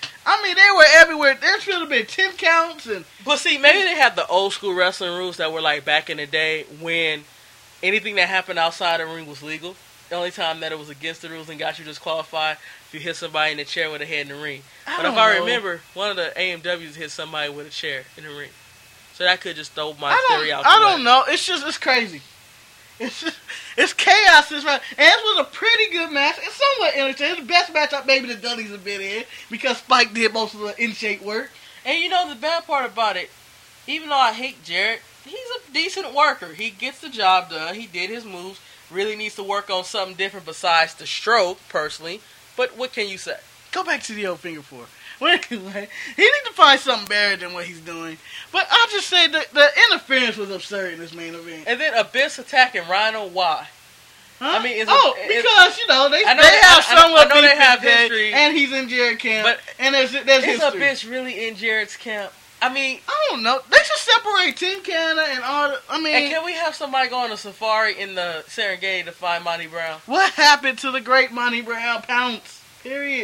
B: I mean, they were everywhere. There should have been ten counts. And
A: But see, maybe they had the old school wrestling rules that were like back in the day when anything that happened outside the ring was legal. The only time that it was against the rules and got you disqualified if you hit somebody in the chair with a head in the ring.
B: I
A: But
B: don't
A: if I
B: know.
A: remember, one of the A M Ws hit somebody with a chair in the ring. So that could just throw my
B: I
A: theory
B: don't,
A: out the
B: I
A: way.
B: don't know. It's just, it's crazy. It's just, it's chaos this match. And it was a pretty good match. It's somewhat entertaining. It's the best match up maybe the Dudleys have been in because Spike did most of the in-shape work.
A: And you know the bad part about it, even though I hate Jarrett, he's a decent worker. He gets the job done. He did his moves. Really needs to work on something different besides the stroke, personally. But what can you say?
B: Go back to the old finger four. Well, anyway, he need to find something better than what he's doing. But I'll just say that the interference was absurd in this main event.
A: And then Abyss attacking Rhino, why?
B: Huh?
A: I mean, it's
B: oh,
A: a,
B: because you know they,
A: I know
B: they
A: they-
B: have
A: I- I know-
B: somewhat
A: I know they
B: beef
A: have
B: with Jay,
A: history.
B: and he's in Jared camp,
A: But
B: and there's there's
A: Is
B: history.
A: Abyss really in Jarrett's camp? I mean,
B: I don't know. They should separate Team Canada and all. The, I mean,
A: and can we have somebody go on a safari in the Serengeti to find Monty Brown?
B: what happened to the great Monty Brown Pounce? Period.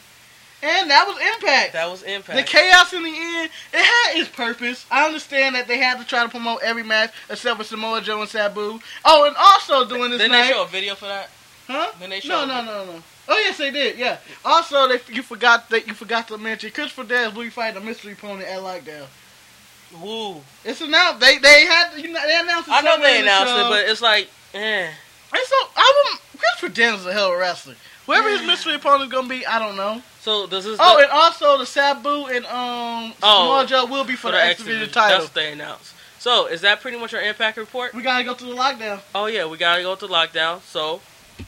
B: And that was Impact.
A: That was Impact.
B: The chaos in the end, it had its purpose. I understand that they had to try to promote every match except for Samoa Joe and Sabu. Oh, and also doing this
A: Didn't
B: night.
A: they show a video for that?
B: Huh?
A: Then they
B: No,
A: showed
B: no,
A: it.
B: no, no. Oh yes, they did. Yeah. Also, they you forgot that you forgot to mention Christopher Dez will be fighting a mystery opponent at Lockdown.
A: Woo.
B: It's announced. They they had you know they announced. It
A: I know
B: somewhere
A: they
B: in the
A: announced
B: show.
A: it, but it's like, eh.
B: And so I wouldn't. Christopher Dez is a hell of a wrestler. Whoever his
A: Yeah.
B: mystery opponent is gonna be, I don't know.
A: So does this?
B: Oh, and also the Sabu and um
A: Oh,
B: Samoa Joe will be for, the X Division title.
A: That's what they announced. So is that pretty much our Impact report?
B: We gotta go through the lockdown.
A: Oh yeah, we gotta go to Lockdown. So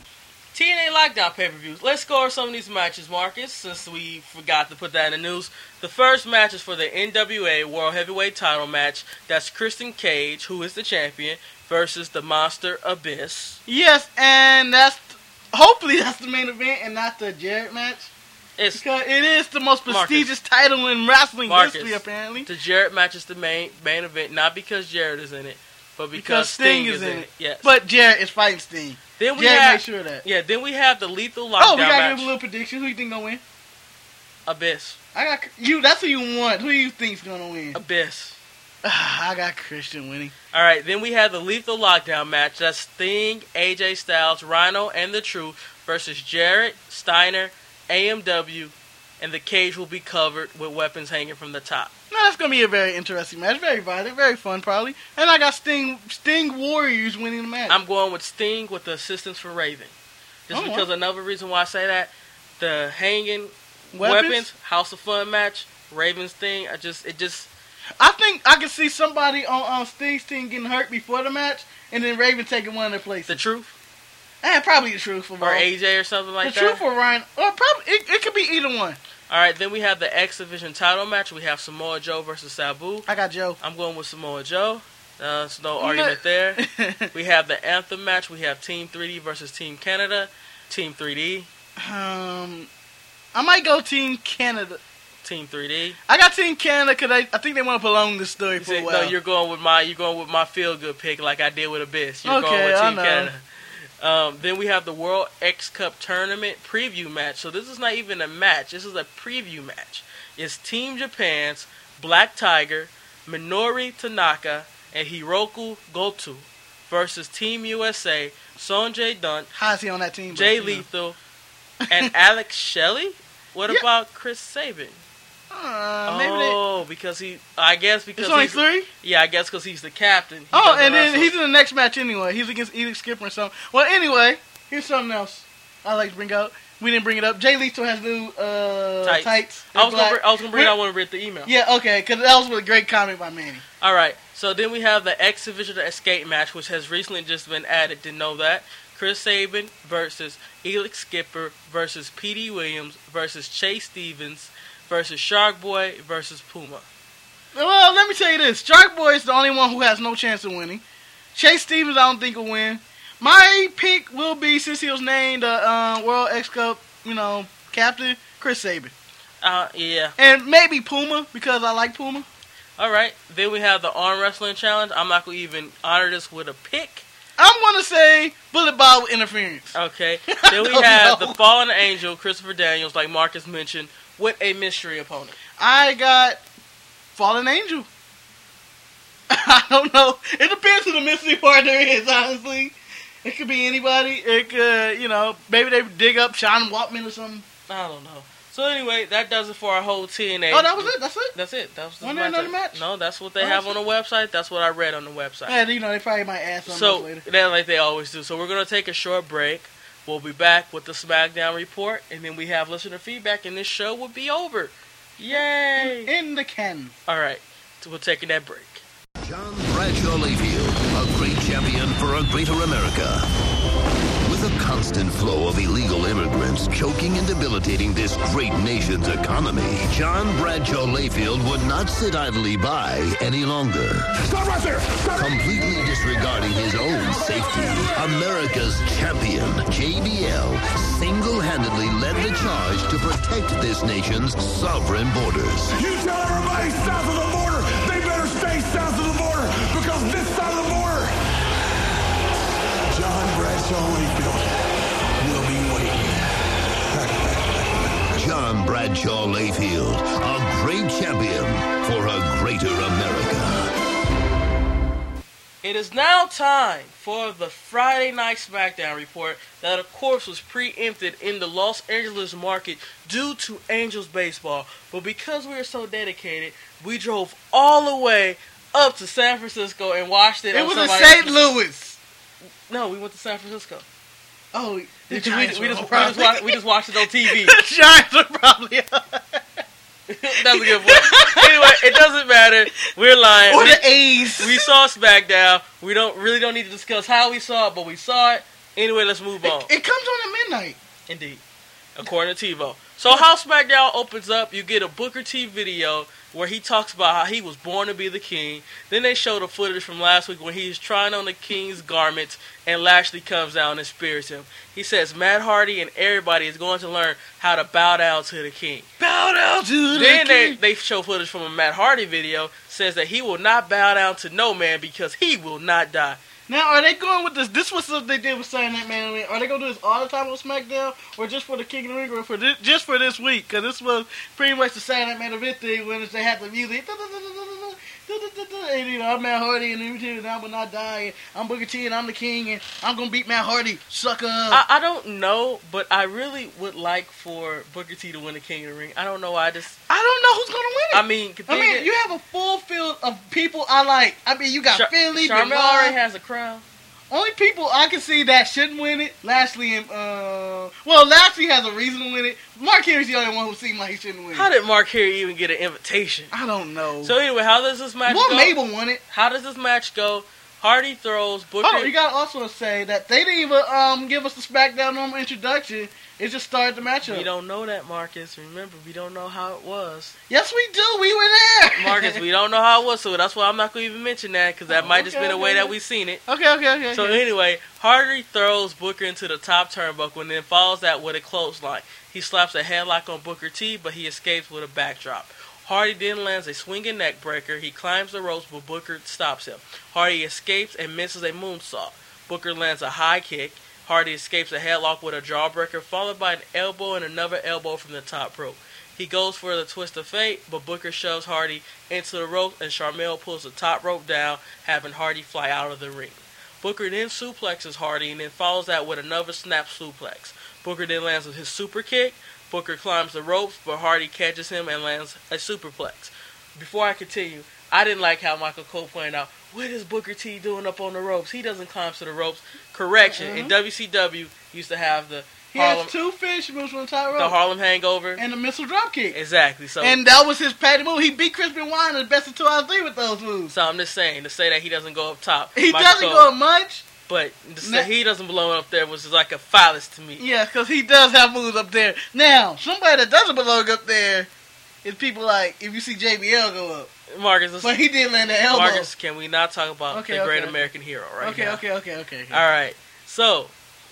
A: T N A Lockdown pay-per-views. Let's score some of these matches, Marcus, since we forgot to put that in the news. The first match is for the N W A World Heavyweight title match. That's Christian Cage, who is the champion, versus the Monster Abyss.
B: Yes, and that's hopefully that's the main event and not the Jarrett match.
A: It's
B: Because it is the most
A: Marcus.
B: prestigious title in wrestling
A: Marcus.
B: history, apparently.
A: the Jarrett match is the main main event, not because Jarrett is in it, but because,
B: Because
A: Sting, is in it. Yes.
B: But Jarrett is fighting Sting.
A: then we
B: Jarrett
A: have
B: make sure of that.
A: yeah. Then we have the Lethal Lockdown
B: Oh, we gotta
A: match.
B: give a little prediction. Who you think gonna win?
A: Abyss.
B: I got you. That's who you want. Who you think's gonna win?
A: Abyss.
B: I got Christian winning.
A: All right, then we have the Lethal Lockdown match. That's Sting, A J Styles, Rhino, and The Truth versus Jarrett, Steiner, A M W, and the cage will be covered with weapons hanging from the top.
B: Now that's gonna be a very interesting match, very violent, very fun probably. And I got Sting, Sting Warriors winning the match.
A: I'm going with Sting with the assistance for Raven. Just
B: Oh,
A: because
B: wow.
A: another reason why I say that, the hanging
B: Weapons?
A: weapons, House of Fun match, Raven's thing, I just it just
B: I think I can see somebody on, on Sting's team getting hurt before the match, and then Raven taking one of their places.
A: the truth
B: Eh, probably the truth for
A: or
B: both.
A: A J or something like
B: the
A: that.
B: truth for Ryan, or probably it, it could be either one.
A: All right, then we have the X Division title match. We have Samoa Joe versus Sabu.
B: I got Joe.
A: I'm going with Samoa Joe. Uh, there's no argument there. We have the Anthem match. We have Team three D versus Team Canada. Team three D.
B: um, I might go Team Canada.
A: Team three D.
B: I got Team Canada because I, I think they want to prolong this story
A: You
B: for a
A: see,
B: while.
A: no, you're going with my you're going with my feel good pick like I did with Abyss. You're
B: Okay,
A: going with
B: I
A: Team
B: know.
A: Canada. Um, then we have the World X Cup Tournament preview match. So this is not even a match. This is a preview match. It's Team Japan's Black Tiger, Minoru Tanaka, and Hiroku Goto versus Team U S A, Sonjay Dunt,
B: How is he on that team? but,
A: Jay
B: you know.
A: Lethal, and Alex Shelley. What
B: Yeah.
A: about Chris Sabin?
B: Uh, maybe
A: oh, because he, I guess
B: they.
A: because
B: It's only
A: he's,
B: three.
A: yeah, I guess because he's the captain. He
B: Oh,
A: doesn't
B: and then
A: wrestle.
B: he's in the next match anyway. He's against Edith Skipper or something. Well, anyway, here's something else I like to bring out. We didn't bring it up. Jay Lethal has new uh,
A: Tights.
B: tights.
A: I was
B: They're
A: gonna,
B: black.
A: bring, I was gonna bring.
B: We're-
A: I want to read the email.
B: Yeah, okay, because that was with a great comment by Manny.
A: All right. So then we have the X Division Escape match, which has recently just been added. Didn't know that. Chris Sabin versus Elix Skipper versus P D Williams versus Chase Stevens versus Shark Boy versus Puma.
B: Well, let me tell you this. Shark Boy is the only one who has no chance of winning. Chase Stevens, I don't think will win. My pick will be, since he was named the uh, World X Cup, you know, captain, Chris Sabin.
A: Uh, yeah.
B: And maybe Puma, because I like Puma.
A: All right. Then we have the Arm Wrestling Challenge. I'm not gonna even honor this with a pick.
B: I'm going to say Bullet Bob with interference.
A: Okay. Then we
B: don't
A: have
B: know.
A: the Fallen Angel, Christopher Daniels, like Marcus mentioned, with a mystery opponent.
B: I got Fallen Angel. I don't know. It depends who the mystery partner is, honestly. It could be anybody. It could, you know, maybe they dig up Sean Waltman or something.
A: I don't know. So anyway, that does it for our whole T N A.
B: Oh, that was it? That's it?
A: That's it. That was the
B: Wasn't there another match?
A: No, that's what they
B: Oh,
A: have
B: that's
A: on the website. That's what I read on the website.
B: Yeah, you know, they probably might add something
A: So
B: else later.
A: that like they always do. So we're gonna take a short break. We'll be back with the SmackDown report, and then we have listener feedback, and this show will be over. Yay!
B: In the can.
A: All right, so we're taking that break.
C: John Bradshaw Layfield, a great champion for a greater America. With a constant flow of illegal immigrants choking and debilitating this great nation's economy, John Bradshaw Layfield would not sit idly by any longer.
D: Stop right there! Stop!
C: Completely disregarding his own safety, America's champion, J B L, single-handedly led the charge to protect this nation's sovereign borders.
D: You tell everybody south of the border, they better stay south of the border, because this side of the border, John Bradshaw Layfield will be waiting.
C: John Bradshaw Layfield, a great champion for a greater America.
A: It is now time for the Friday Night SmackDown report that, of course, was preempted in the Los Angeles market due to Angels baseball. But because we are so dedicated, we drove all the way up to San Francisco and watched it.
B: It
A: on
B: was in
A: somebody
B: Saint
A: else's-
B: Louis.
A: No, we went to San Francisco.
B: Oh, the
A: We, we,
B: Giants
A: we
B: were
A: just, we,
B: probably-
A: just watched, we just watched it on T V.
B: The Giants are probably
A: That's a good point. Anyway, it doesn't matter. We're lying.
B: or
A: We-
B: the A's.
A: We saw SmackDown. We don't really don't need to discuss how we saw it, but we saw it. Anyway, let's move on.
B: It, it comes on at midnight.
A: Indeed. According to TiVo. So how SmackDown opens up, you get a Booker T video where he talks about how he was born to be the king. Then they show the footage from last week when he's trying on the king's garments and Lashley comes down and spears him. He says Matt Hardy and everybody is going to learn how to bow down to the king.
B: Bow down to the
A: Then they,
B: king.
A: they show footage from a Matt Hardy video, says that he will not bow down to no man because he will not die.
B: Now, are they going with this? This was something they did with Saturday Night Main. Are they going to do this all the time on SmackDown, or just for the King of the Ring, or for this, just for this week? Because this was pretty much the Saturday Night Main event thing when they had the music. And, you know, I'm Matt Hardy, and everything, and I will not die. And I'm Booker T, and I'm the king, and I'm gonna beat Matt Hardy, sucker.
A: I, I don't know, but I really would like for Booker T to win the King of the Ring. I don't know why. I just
B: I don't know who's gonna win it.
A: I mean,
B: I mean,
A: it,
B: you have a full field of people I like. I mean, you got
A: Char-
B: Philly,
A: Charmel
B: Benoit.
A: already has a crown.
B: Only people I can see that shouldn't win it, Lashley and, uh... Well, Lashley has a reason to win it. Mark Henry's the only one who seemed like he shouldn't win
A: How
B: it.
A: did Mark Henry even get an invitation?
B: I don't know.
A: So anyway, how does this match
B: well,
A: go?
B: Mabel won it.
A: How does this match go? Hardy throws Booker.
B: Oh, you gotta also say that they didn't even um give us the SmackDown normal introduction. It just started the matchup.
A: We don't know that, Marcus. Remember, we don't know how it was.
B: Yes, we do. We were there.
A: Marcus, we don't know how it was, so that's why I'm not going to even mention that, because that
B: Oh,
A: might just
B: okay,
A: been a
B: okay,
A: way
B: okay.
A: that we seen it.
B: Okay, okay, okay.
A: So
B: okay.
A: anyway, Hardy throws Booker into the top turnbuckle and then follows that with a clothesline. He slaps a headlock on Booker T, but he escapes with a backdrop. Hardy then lands a swinging neck breaker. He climbs the ropes, but Booker stops him. Hardy escapes and misses a moonsault. Booker lands a high kick. Hardy escapes a headlock with a jawbreaker, followed by an elbow and another elbow from the top rope. He goes for the twist of fate, but Booker shoves Hardy into the rope, and Charmel pulls the top rope down, having Hardy fly out of the ring. Booker then suplexes Hardy and then follows that with another snap suplex. Booker then lands with his super kick. Booker climbs the ropes, but Hardy catches him and lands a superplex. Before I continue, I didn't like how Michael Cole pointed out, what is Booker T doing up on the ropes? He doesn't climb to the ropes. Correction,
B: Mm-hmm.
A: in W C W, used to have the
B: He
A: Harlem,
B: has two finish moves from the top rope.
A: the Harlem Hangover.
B: and the missile drop kick.
A: Exactly. So,
B: And that was his patty move. He beat Chris Benoit in the best of two out of three with those moves.
A: so I'm just saying, to say that he doesn't go up top.
B: He
A: Michael
B: doesn't
A: Cole-
B: go much.
A: But to say
B: Now-
A: he doesn't belong up there was just like a phallus to me.
B: Yeah, because he does have moves up there. Now, somebody that doesn't belong up there is people like, if you see J B L go up.
A: Marcus, let's-
B: But he did land the elbow.
A: Marcus, can we not talk about
B: Okay,
A: the great
B: okay.
A: American hero right
B: okay,
A: now?
B: okay, okay, okay, okay.
A: All right. So,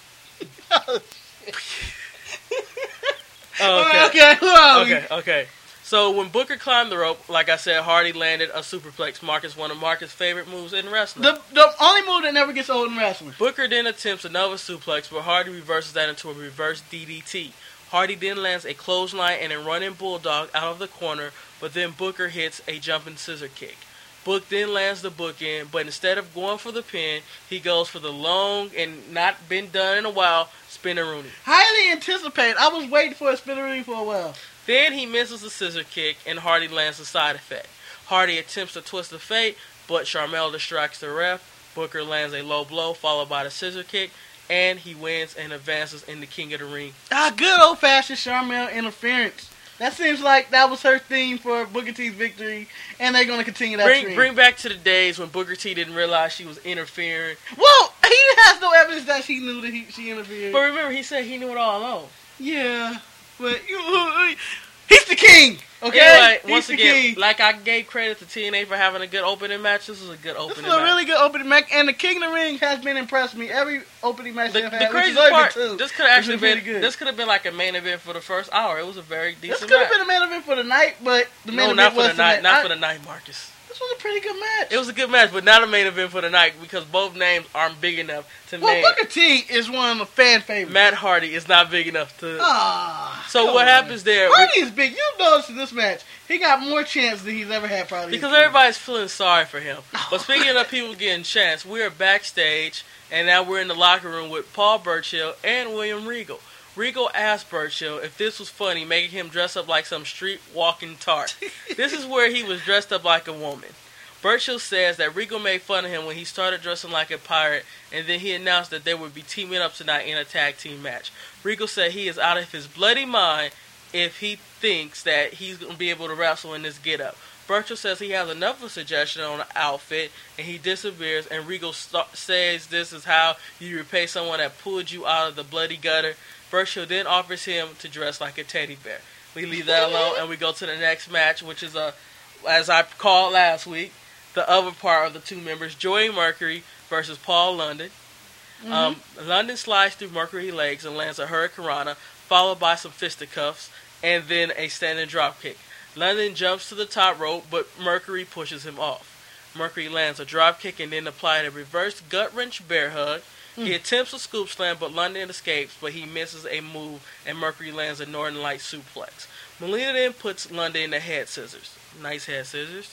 B: okay.
A: okay.
B: okay, who are we?
A: Okay, okay. So when Booker climbed the rope, like I said, Hardy landed a superplex. Marcus, one of Marcus' favorite moves in wrestling.
B: The, the only move that never gets old in wrestling.
A: Booker then attempts another suplex, but Hardy reverses that into a reverse D D T. Hardy then lands a clothesline and a running bulldog out of the corner, but then Booker hits a jumping scissor kick. Book then lands the book in, but instead of going for the pin, he goes for the long and not been done in a while spinner Rooney.
B: Highly anticipated. I was waiting for a spinnery for a while.
A: Then he misses the scissor kick, and Hardy lands the side effect. Hardy attempts to twist the fate, but Charmel distracts the ref. Booker lands a low blow, followed by the scissor kick, and he wins and advances in the King of the Ring.
B: Ah, good old-fashioned Charmel interference. That seems like that was her theme for Booker T's victory, and they're going to continue that
A: Bring,
B: trend.
A: bring back to the days when Booker T didn't realize she was interfering.
B: Well, he has no evidence that she knew that he, she interfered.
A: But remember, he said he knew it all along.
B: Yeah, but you, he's the king, okay?
A: Anyway,
B: he's
A: once
B: the
A: again,
B: king.
A: like I gave credit to T N A for having a good opening match, this was a good
B: This
A: opening
B: is a
A: match.
B: really good opening match, and the King of the Ring has been impressed me. Every opening match
A: The,
B: they've
A: the
B: had,
A: crazy
B: which is only
A: part,
B: two,
A: this could have actually
B: has been
A: been,
B: pretty good.
A: this could have been like a main event for the first hour. It was a very
B: This
A: decent
B: could have
A: match.
B: been a main event for the night, but the main
A: No,
B: event
A: not for
B: was
A: the night. Not
B: I-
A: for the night, Marcus.
B: This was a pretty good match.
A: It was a good match, but not a main event for the night because both names aren't big enough to
B: well,
A: name.
B: Booker T is one of the fan favorites.
A: Matt Hardy is not big enough to.
B: Ah,
A: So
B: come
A: what
B: on.
A: happens there?
B: Hardy is big. You've noticed in this match, he got more chance than he's ever had probably.
A: Because everybody's feeling sorry for him. But speaking of people getting chance, we're backstage, and now we're in the locker room with Paul Burchill and William Regal. Regal asked Burchill if this was funny, making him dress up like some street walking tart. This is where he was dressed up like a woman. Burchill says that Regal made fun of him when he started dressing like a pirate, and then he announced that they would be teaming up tonight in a tag team match. Regal said he is out of his bloody mind if he thinks that he's going to be able to wrestle in this getup. Burchill says he has another suggestion on an outfit, and he disappears, and Regal st- says this is how you repay someone that pulled you out of the bloody gutter. Burchill then offers him to dress like a teddy bear. We leave that alone, and we go to the next match, which is, a, as I called last week, the other part of the two members, Joey Mercury versus Paul London.
B: Mm-hmm.
A: Um, London slides through Mercury's legs and lands a Hurricanrana, followed by some fisticuffs, and then a standing dropkick. London jumps to the top rope, but Mercury pushes him off. Mercury lands a dropkick and then applies a reverse gut-wrench bear hug. He attempts a scoop slam, but London escapes, but he misses a move, and Mercury lands a Northern Light suplex. Molina then puts London in the head scissors. Nice head scissors.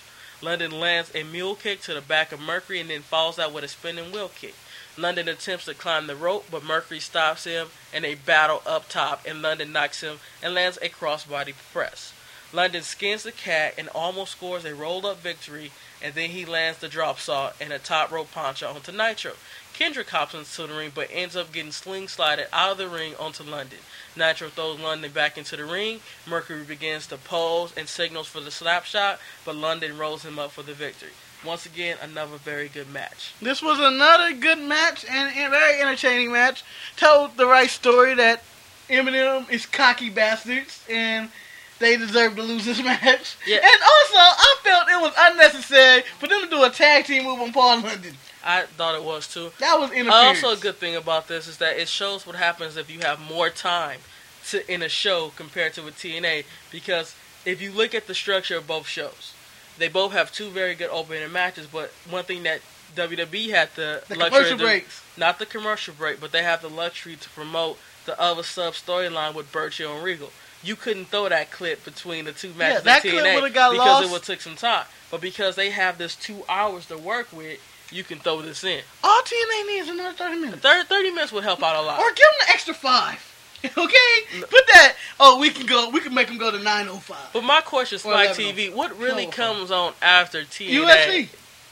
A: London lands a mule kick to the back of Mercury and then falls out with a spinning wheel kick. London attempts to climb the rope, but Mercury stops him and they battle up top, and London knocks him and lands a crossbody press. London skins the cat and almost scores a rolled-up victory, and then he lands the drop saw and a top rope poncho onto Nitro. Kendrick hops into the ring, but ends up getting sling-slided out of the ring onto London. Nitro throws London back into the ring. Mercury begins to pose and signals for the slap shot, but London rolls him up for the victory. Once again, another very good match.
B: This was another good match and a very entertaining match. Told the right story that Eminem is cocky bastards and they deserve to lose this match.
A: Yeah.
B: And also, I felt it was unnecessary for them to do a tag team move on Paul London.
A: I thought it was too.
B: That was interference.
A: Also, a good thing about this is that it shows what happens if you have more time to, in a show compared to with T N A. Because if you look at the structure of both shows, they both have two very good opening matches. But one thing that W W E had the,
B: the
A: luxury
B: commercial
A: to,
B: breaks,
A: not the commercial break, but they have the luxury to promote the other sub storyline with Burt Hill and Regal. You couldn't throw that clip between the two matches
B: yeah,
A: of
B: that
A: T N A
B: clip would have got
A: because
B: lost.
A: it would take some time. But because they have this two hours to work with, you can throw this in.
B: All T N A needs is another thirty minutes.
A: thirty, thirty minutes would help out a lot.
B: Or give them the extra five. Okay? Put that, oh, we can go, we can make them go to nine oh five.
A: But my question, Spike T V, what really comes on after T N A?
B: U F C.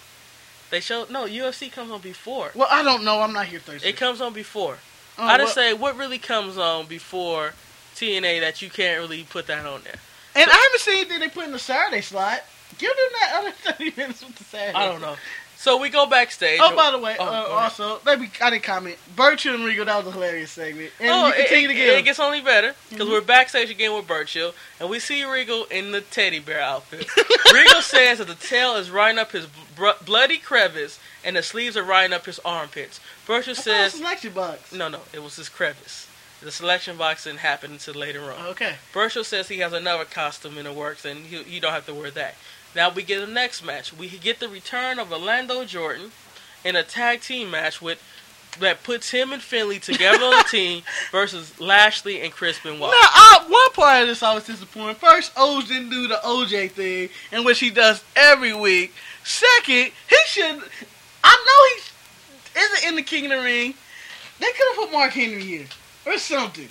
A: They show, no, U F C comes on before.
B: Well, I don't know. I'm not here Thursday.
A: It comes on before.
B: Oh,
A: I just
B: well,
A: say, what really comes on before T N A that you can't really put that on there?
B: and I haven't seen anything they put in the Saturday slot. Give them that other thirty minutes with the Saturday.
A: I don't know. So we go backstage.
B: Oh, by the way,
A: Oh,
B: uh,
A: go ahead.
B: also, maybe I didn't comment. Birchill and Regal, that was a hilarious segment. And
A: Oh,
B: you continue
A: it,
B: to
A: it,
B: get
A: it gets only better because
B: Mhm.
A: we're backstage again with Burchill, and we see Regal in the teddy bear outfit. Regal says that the tail is riding up his br- bloody crevice, and the sleeves are riding up his armpits. Burchill says,
B: selection box.
A: "No, no, it was his crevice. The selection box didn't happen until later on."
B: Okay.
A: Burchill says he has another costume in the works, and he, you don't have to wear that. Now we get the next match. We get the return of Orlando Jordan in a tag team match with that puts him and Finley together on the team versus Lashley and Chris Benoit.
B: Now, I, one part of this I was disappointed. First, O's didn't do the O J thing, in which he does every week. Second, he should. I know he isn't in the King of the Ring. They could have put Mark Henry here or something.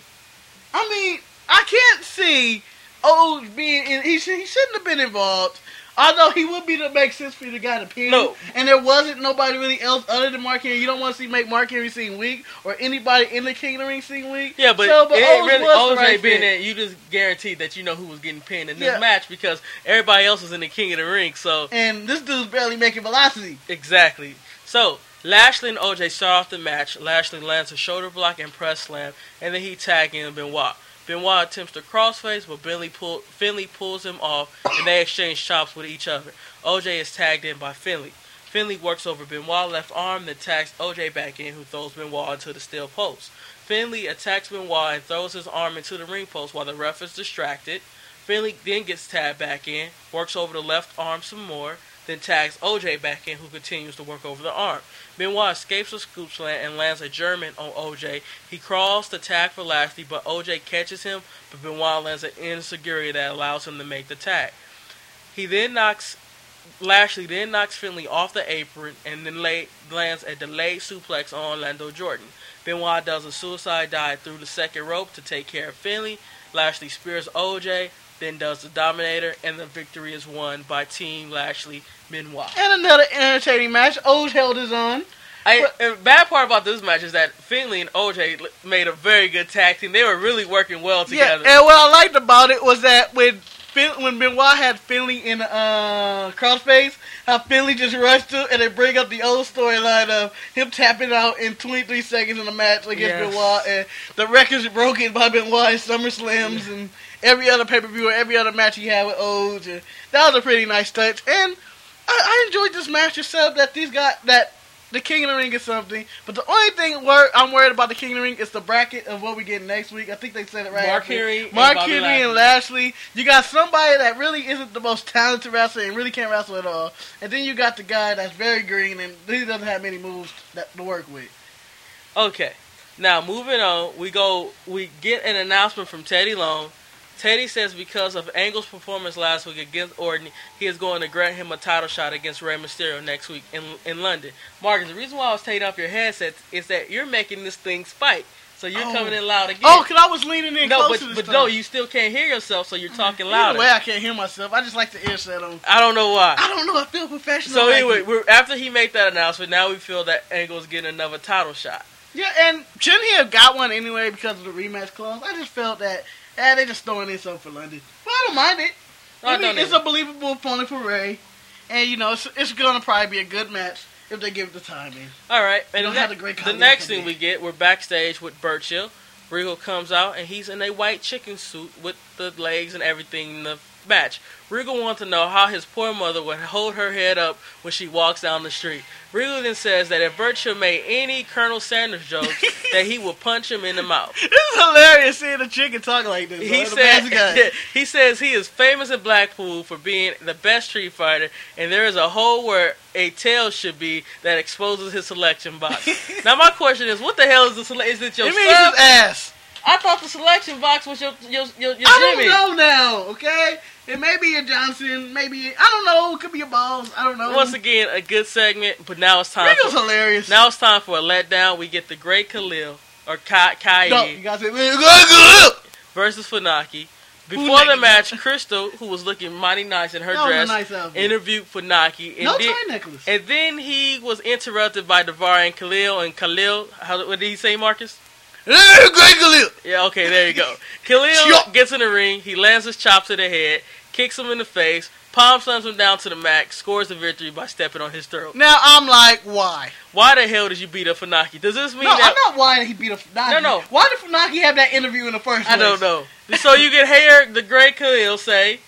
B: I mean, I can't see O being in. He, should, he shouldn't have been involved. Although he would be to make sense for the guy to pin.
A: No.
B: And there wasn't nobody really else other than Mark Henry. You don't want to see make Mark Henry seem weak or anybody in the King of the Ring seem weak.
A: Yeah, but,
B: so, but
A: it ain't
B: O's
A: really
B: was the
A: O J
B: right
A: being
B: fit.
A: there. You just guaranteed that you know who was getting pinned in this
B: Yeah.
A: match because everybody else was in the King of the Ring. So
B: And this dude's barely making velocity.
A: exactly. So Lashley and O J start off the match. Lashley lands a shoulder block and press slam, and then he tag in Benoit. Benoit attempts to crossface, but Finley, pull, Finley pulls him off, and they exchange chops with each other. O J is tagged in by Finley. Finley works over Benoit's left arm, then tags O J back in, who throws Benoit into the steel post. Finley attacks Benoit and throws his arm into the ring post while the ref is distracted. Finley then gets tagged back in, works over the left arm some more, then tags O J back in, who continues to work over the arm. Benoit escapes a scoop slam and lands a German on O J. He crawls to tag for Lashley, but O J catches him, but Benoit lands an insecurity that allows him to make the tag. He then knocks Lashley then knocks Finley off the apron and then lay, lands a delayed suplex on Orlando Jordan. Benoit does a suicide dive through the second rope to take care of Finley. Lashley spears O J, then does the Dominator, and the victory is won by Team Lashley Benoit.
B: And another entertaining match. O's held his own.
A: I, and the bad part about this match is that Finley and O J made a very good tag team. They were really working well together.
B: Yeah, and what I liked about it was that when Fin- when Benoit had Finley in uh, crossface, how Finley just rushed to and they bring up the old storyline of him tapping out in twenty-three seconds in the match against
A: Yes.
B: Benoit, and the record's broken by Benoit in SummerSlams yeah. and every other pay-per-view or every other match he had with O's. And that was a pretty nice touch, and I, I enjoyed this match except that these guys that. The King of the Ring is something, but the only thing wor- I'm worried about the King of the Ring is the bracket of what we get next week. I think they said it right.
A: Mark
B: after.
A: Henry, and
B: Mark
A: Bobby
B: Henry and Lashley. You got somebody that really isn't the most talented wrestler and really can't wrestle at all, and then you got the guy that's very green and he doesn't have many moves that to work with.
A: Okay, now moving on, we go. We get an announcement from Teddy Long Teddy says because of Angle's performance last week against Orton, he is going to grant him a title shot against Rey Mysterio next week in in London. Marcus, the reason why I was taking off your headset is that you're making this thing spike. So you're
B: oh.
A: coming in loud again.
B: Oh, because I was leaning in
A: no,
B: closer
A: but,
B: this
A: but
B: time.
A: no, you still can't hear yourself, so you're talking louder.
B: Either way, I can't hear myself. I just like the earset on.
A: I don't know why.
B: I don't know. I feel professional.
A: So
B: like
A: anyway,
B: it.
A: we're, after he made that announcement, now we feel that Angle's getting another title shot.
B: Yeah, and shouldn't he have got one anyway because of the rematch clause? I just felt that, eh, they're just throwing in something for London. Well, I don't mind it.
A: No,
B: I
A: I
B: mean,
A: don't
B: it's
A: either.
B: a believable opponent for Ray. And, you know, it's, it's going to probably be a good match if they give it the time in.
A: All right,
B: You
A: and
B: don't
A: the,
B: have
A: ne-
B: the great
A: the
B: Khali
A: next
B: come
A: thing
B: in.
A: we get, we're backstage with Burchill. Regal comes out, and he's in a white chicken suit with the legs and everything in the match. Regal wants to know how his poor mother would hold her head up when she walks down the street. Regal then says that if Burchill made any Colonel Sanders jokes, that he would punch him in the mouth.
B: This is hilarious seeing a chicken talk like this.
A: He
B: huh? The mask guy.
A: said he says he is famous in Blackpool for being the best street fighter, and there is a hole where a tail should be that exposes his selection box. Now my question is, what the hell is the selection? Is it your
B: It means
A: stuff?
B: his ass.
A: I thought the selection box was your your your, your
B: I
A: Jimmy.
B: don't know now, okay? It may be your Johnson, maybe, I don't know, it could be your balls, I don't know.
A: Once again, a good segment, but now it's time.
B: Regal's
A: For,
B: hilarious.
A: now it's time for a letdown. We get the Great Khalil or Kai Kai
B: No, you gotta say, Regal!
A: versus Funaki.
B: Who
A: Before the
B: naked?
A: match, Crystal, who was looking mighty nice in her
B: That was a
A: dress,
B: nice outfit.
A: interviewed Funaki. And
B: No
A: then,
B: tie necklace.
A: and then he was interrupted by Devar and Khalil. And Khalil, how, what did he say, Marcus?
B: Great Khalil!
A: Yeah, okay, there you go. Khalil
B: Chop.
A: gets in the ring. He lands his chop to the head, kicks him in the face, palm slams him down to the mat, scores the victory by stepping on his throat.
B: Now I'm like, why?
A: Why the hell did you beat up Funaki? Does this mean
B: No,
A: that...
B: I'm not why he beat a Funaki.
A: No, no.
B: Why did Funaki have that interview in the first place?
A: I don't know. So you can hear the Great Khalil say...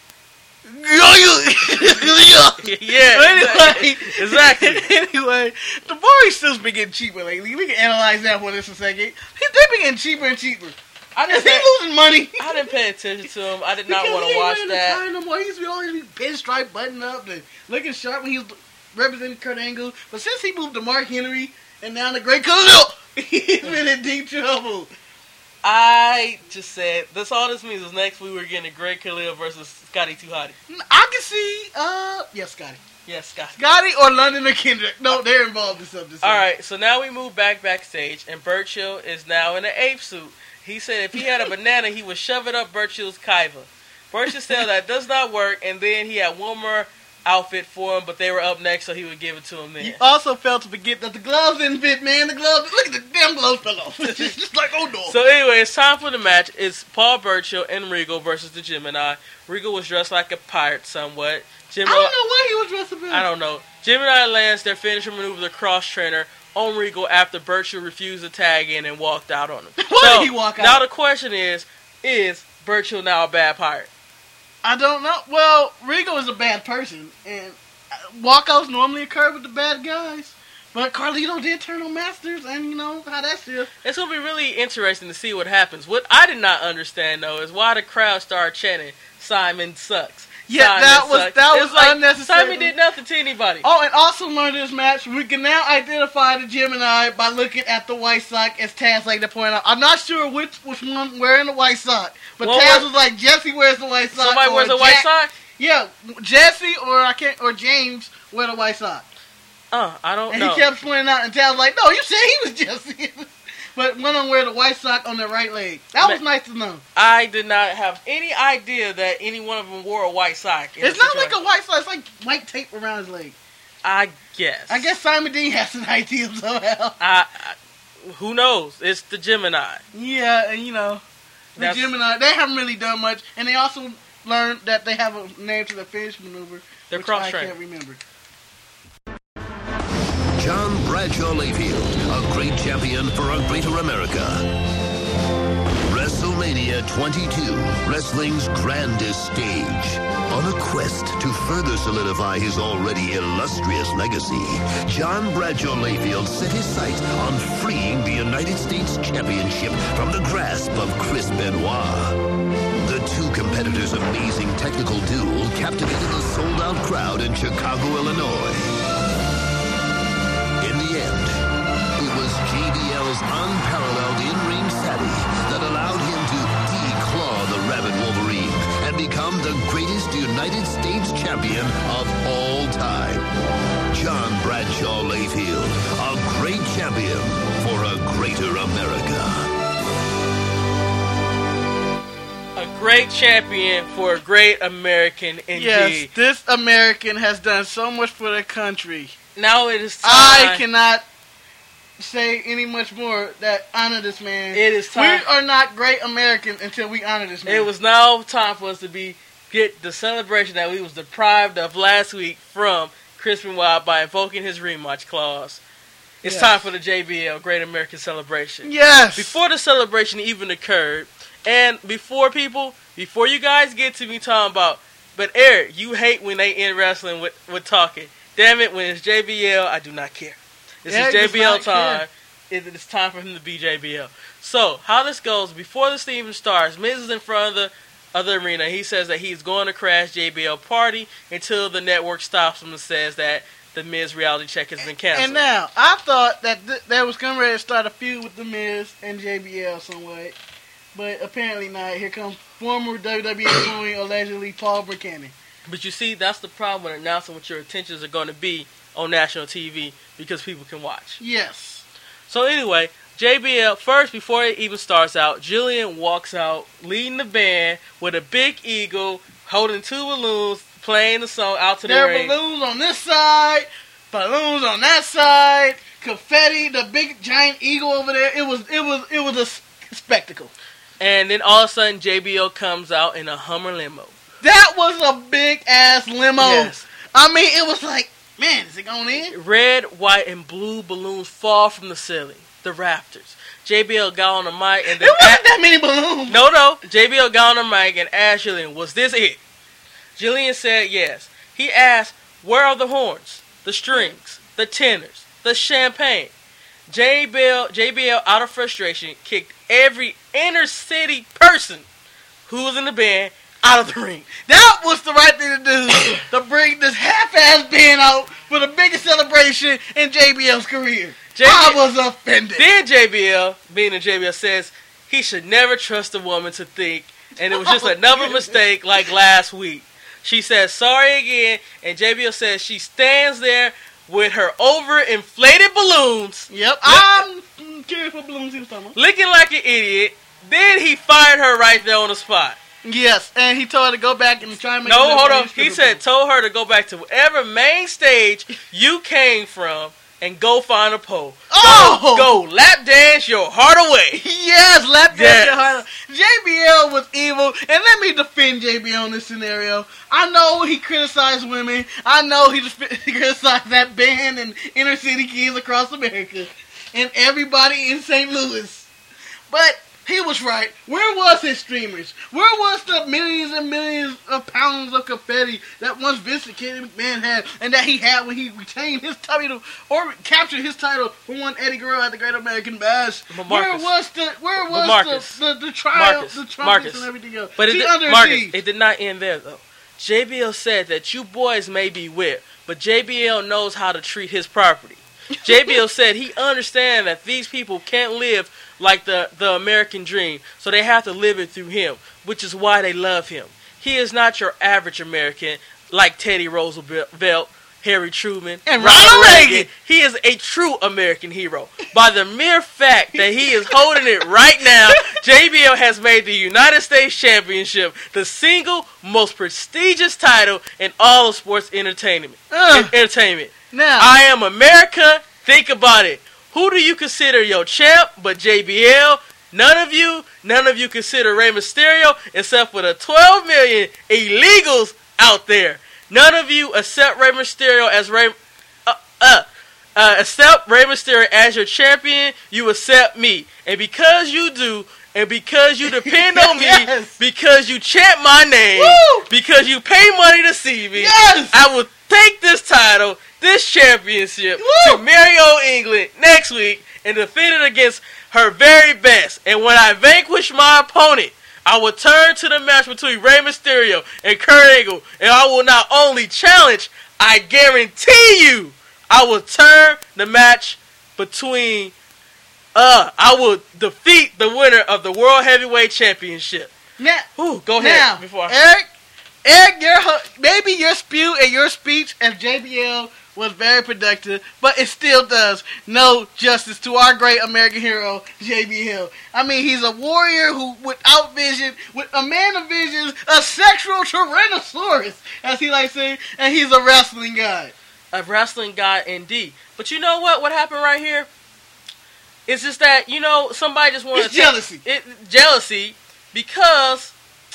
A: yeah,
B: But anyway,
A: exactly.
B: anyway, the Boris still's been getting cheaper lately. We can analyze that for this a second. They've been getting cheaper and cheaper.
A: I
B: Is
A: didn't,
B: he
A: pay,
B: losing money?
A: I didn't pay attention to him. I did not
B: Because
A: want
B: he
A: to
B: ain't
A: watch
B: wearing the
A: that.
B: tie no more. He used to be always be pinstripe button up and looking sharp when he was representing Kurt Angle. But since he moved to Mark Henry and now the Great Khalil, he's been in deep trouble.
A: I just said, that's all this means is next week we're getting a Great Khalil versus Scotty Too Hottie.
B: I can see, uh, yeah, Scotty.
A: Yes, Scotty.
B: Scotty or London or Kendrick. No, they're involved in something.
A: All right, so now we move back backstage, and Burchill is now in an ape suit. He said if he had a banana, he would shove it up Burchill's kaiva. Burchill said that does not work, and then he had one more outfit for him, but they were up next, so he would give it to him then.
B: You also failed to forget that the gloves didn't fit, man. The gloves, look at the damn gloves fell off. It's just like, oh no.
A: So anyway, it's time for the match. It's Paul Burchill and Regal versus the Gemini. Regal was dressed like a pirate somewhat. Gemini,
B: I don't know why he was dressed up.
A: I don't know. Gemini lands their finisher maneuver, the cross trainer, on Regal after Burchill refused to tag in and walked out on him.
B: Why
A: So,
B: did he walk out?
A: Now the question is, is Burchill now a bad pirate?
B: I don't know. Well, Regal is a bad person, and walkouts normally occur with the bad guys. But Carlito did turn on Masters, and you know how that shit.
A: It's going to be really interesting to see what happens. What I did not understand, though, is why the crowd started chanting, Simon sucks.
B: Yeah,
A: Simon
B: that was
A: sucks.
B: that
A: It
B: was
A: like,
B: unnecessary.
A: Simon did nothing to anybody.
B: Oh, and also learned this match, we can now identify the Gemini by looking at the white sock, as Taz like to point out. I'm not sure which which one wearing the white sock, but
A: Well,
B: Taz
A: what-
B: was like, Jesse wears the white sock.
A: Somebody
B: or
A: wears a white
B: Jack-
A: sock?
B: Yeah, Jesse or I can't or James wear the white sock.
A: Uh, I don't
B: And
A: know.
B: he kept pointing out, and Taz was like, no, you said he was Jesse. But one of them wear the white sock on their right leg. That was
A: Ma-
B: nice to know.
A: I did not have any idea that any one of them wore a white sock. in
B: It's
A: the
B: not like
A: situation.
B: a white sock. It's like white tape around his leg.
A: I guess.
B: I guess Simon Dean has an idea somehow.
A: I, I, who knows? It's the Gemini.
B: Yeah, and you know, the
A: That's-
B: Gemini, they haven't really done much. And they also learned that they have a name to the finish maneuver,
A: They're
B: which
A: cross
B: I
A: trained.
B: can't remember.
C: John Bradshaw Layfield, a great champion for a greater America. WrestleMania twenty-two, wrestling's grandest stage. On a quest to further solidify his already illustrious legacy, John Bradshaw Layfield set his sights on freeing the United States Championship from the grasp of Chris Benoit. The two competitors' amazing technical duel captivated the sold-out crowd in Chicago, Illinois. In the end, it was J B L's unparalleled in-ring savvy that allowed him to declaw the rabid Wolverine champion of all time. John Bradshaw Layfield, a great champion for a greater America.
A: A great champion for a great American indeed.
B: Yes, this American has done so much for the country.
A: Now it is time.
B: I cannot say any much more that honor this man.
A: It is time.
B: We are not great Americans until we honor this man.
A: It was now time for us to be get the celebration that we was deprived of last week from Chris Benoit by invoking his rematch clause. It's
B: Yes.
A: time for the J B L Great American Celebration.
B: Yes.
A: Before the celebration even occurred, and before people, before you guys get to me talking about, but Eric, you hate when they end wrestling with, with talking. Damn it, when it's J B L, I do not care. This
B: Eric
A: is
B: does
A: J B L
B: not
A: time.
B: care.
A: It, it's time for him to be J B L. So, how this goes, before this even starts, Miz is in front of the, of the arena. He says that he's going to crash J B L party until the network stops him and says that the Miz reality check has been canceled.
B: And now, I thought that th- that was coming ready to start a feud with The Miz and J B L some way. But apparently not. Here comes former W W E employee, allegedly Paul Buchanan.
A: But you see, that's the problem with announcing what your intentions are going to be on national T V because people can watch.
B: Yes.
A: So anyway, J B L, first, before it even starts out, Jillian walks out leading the band with a big eagle, holding two balloons, playing the song out to the
B: There are
A: ring.
B: balloons on this side, balloons on that side, confetti, the big giant eagle over there. It was it was it was a s- spectacle.
A: And then all of a sudden, J B L comes out in a Hummer limo.
B: That was a big ass limo.
A: Yes.
B: I mean, it was like, man, is it going in?
A: Red, white, and blue balloons fall from the ceiling, the rafters. J B L got on the mic and then...
B: There wasn't that many balloons.
A: No, no. J B L got on the mic and asked Jillian, was this it? Jillian said yes. He asked, where are the horns, the strings, the tenors, the champagne? J B L, J B L, out of frustration, kicked every inner city person who was in the band out of the ring.
B: That was the right thing to do, to bring this half-ass band out for the biggest celebration in J B L's career.
A: J B L
B: I was offended.
A: Then J B L, being a J B L, says he should never trust a woman to think, and it was just another mistake like last week. She says sorry again, and J B L says she stands there with her overinflated balloons,
B: Yep, I'm mm, curious what balloons he was talking about.
A: looking like an idiot. Then he fired her right there on the spot.
B: Yes, and he told her to go back and try and make
A: No,
B: a
A: hold on.
B: raise
A: He
B: for
A: said
B: the-
A: told her to go back to whatever main stage you came from and go find a pole.
B: Oh!
A: Go, go lap dance your heart away.
B: Yes, lap dance
A: Yes.
B: your heart out. J B L was evil, and let me defend J B L in this scenario. I know he criticized women. I know he, def- he criticized that band and inner city kids across America, and everybody in Saint Louis. But he was right. Where was his streamers? Where was the millions and millions of pounds of confetti that once Vince the Kid McMahon had, and that he had when he retained his title or captured his title for one Eddie Guerrero at the Great American Bash?
A: But
B: Where
A: Marcus-
B: was the where
A: but
B: was
A: Marcus-
B: the the, the trial,
A: Marcus-
B: the trumpets
A: Marcus.
B: and everything else?
A: But it
B: She
A: did,
B: underachieved.
A: Marcus, it did not end there though. J B L said that you boys may be whipped, but J B L knows how to treat his property. J B L said he understands that these people can't live like the, the American dream, so they have to live it through him, which is why they love him. He is not your average American like Teddy Roosevelt, Harry Truman,
B: And Ronald Reagan.
A: He is a true American hero. By the mere fact that he is holding it right now, J B L has made the United States Championship the single most prestigious title in all of sports entertainment.
B: Ugh.
A: entertainment.
B: Now,
A: I am America. Think about it. Who do you consider your champ but J B L? None of you. None of you consider Rey Mysterio except for the twelve million illegals out there. None of you accept Rey Mysterio as Rey... Uh, uh, uh, accept Rey Mysterio as your champion. You accept me. And because you do, and because you depend on me,
B: Yes.
A: because you chant my name,
B: Woo!
A: because you pay money to see me,
B: Yes!
A: I will take this title, this championship,
B: Woo!
A: to Mario England next week and defend it against her very best. And when I vanquish my opponent, I will turn to the match between Rey Mysterio and Kurt Angle, and I will not only challenge, I guarantee you, I will turn the match between, uh, I will defeat the winner of the World Heavyweight Championship.
B: now,
A: Ooh, go ahead.
B: now,
A: before I,
B: Eric, Eric, your maybe your spew and your speech as J B L was very productive, but it still does no justice to our great American hero, J B L. I mean, he's a warrior who, without vision, with a man of visions, a sexual tyrannosaurus, as he likes to say, and he's a wrestling guy.
A: A wrestling guy indeed. But you know what? What happened right here? It's just that, you know, somebody just wanted
B: it's
A: to...
B: jealousy.
A: It, jealousy, because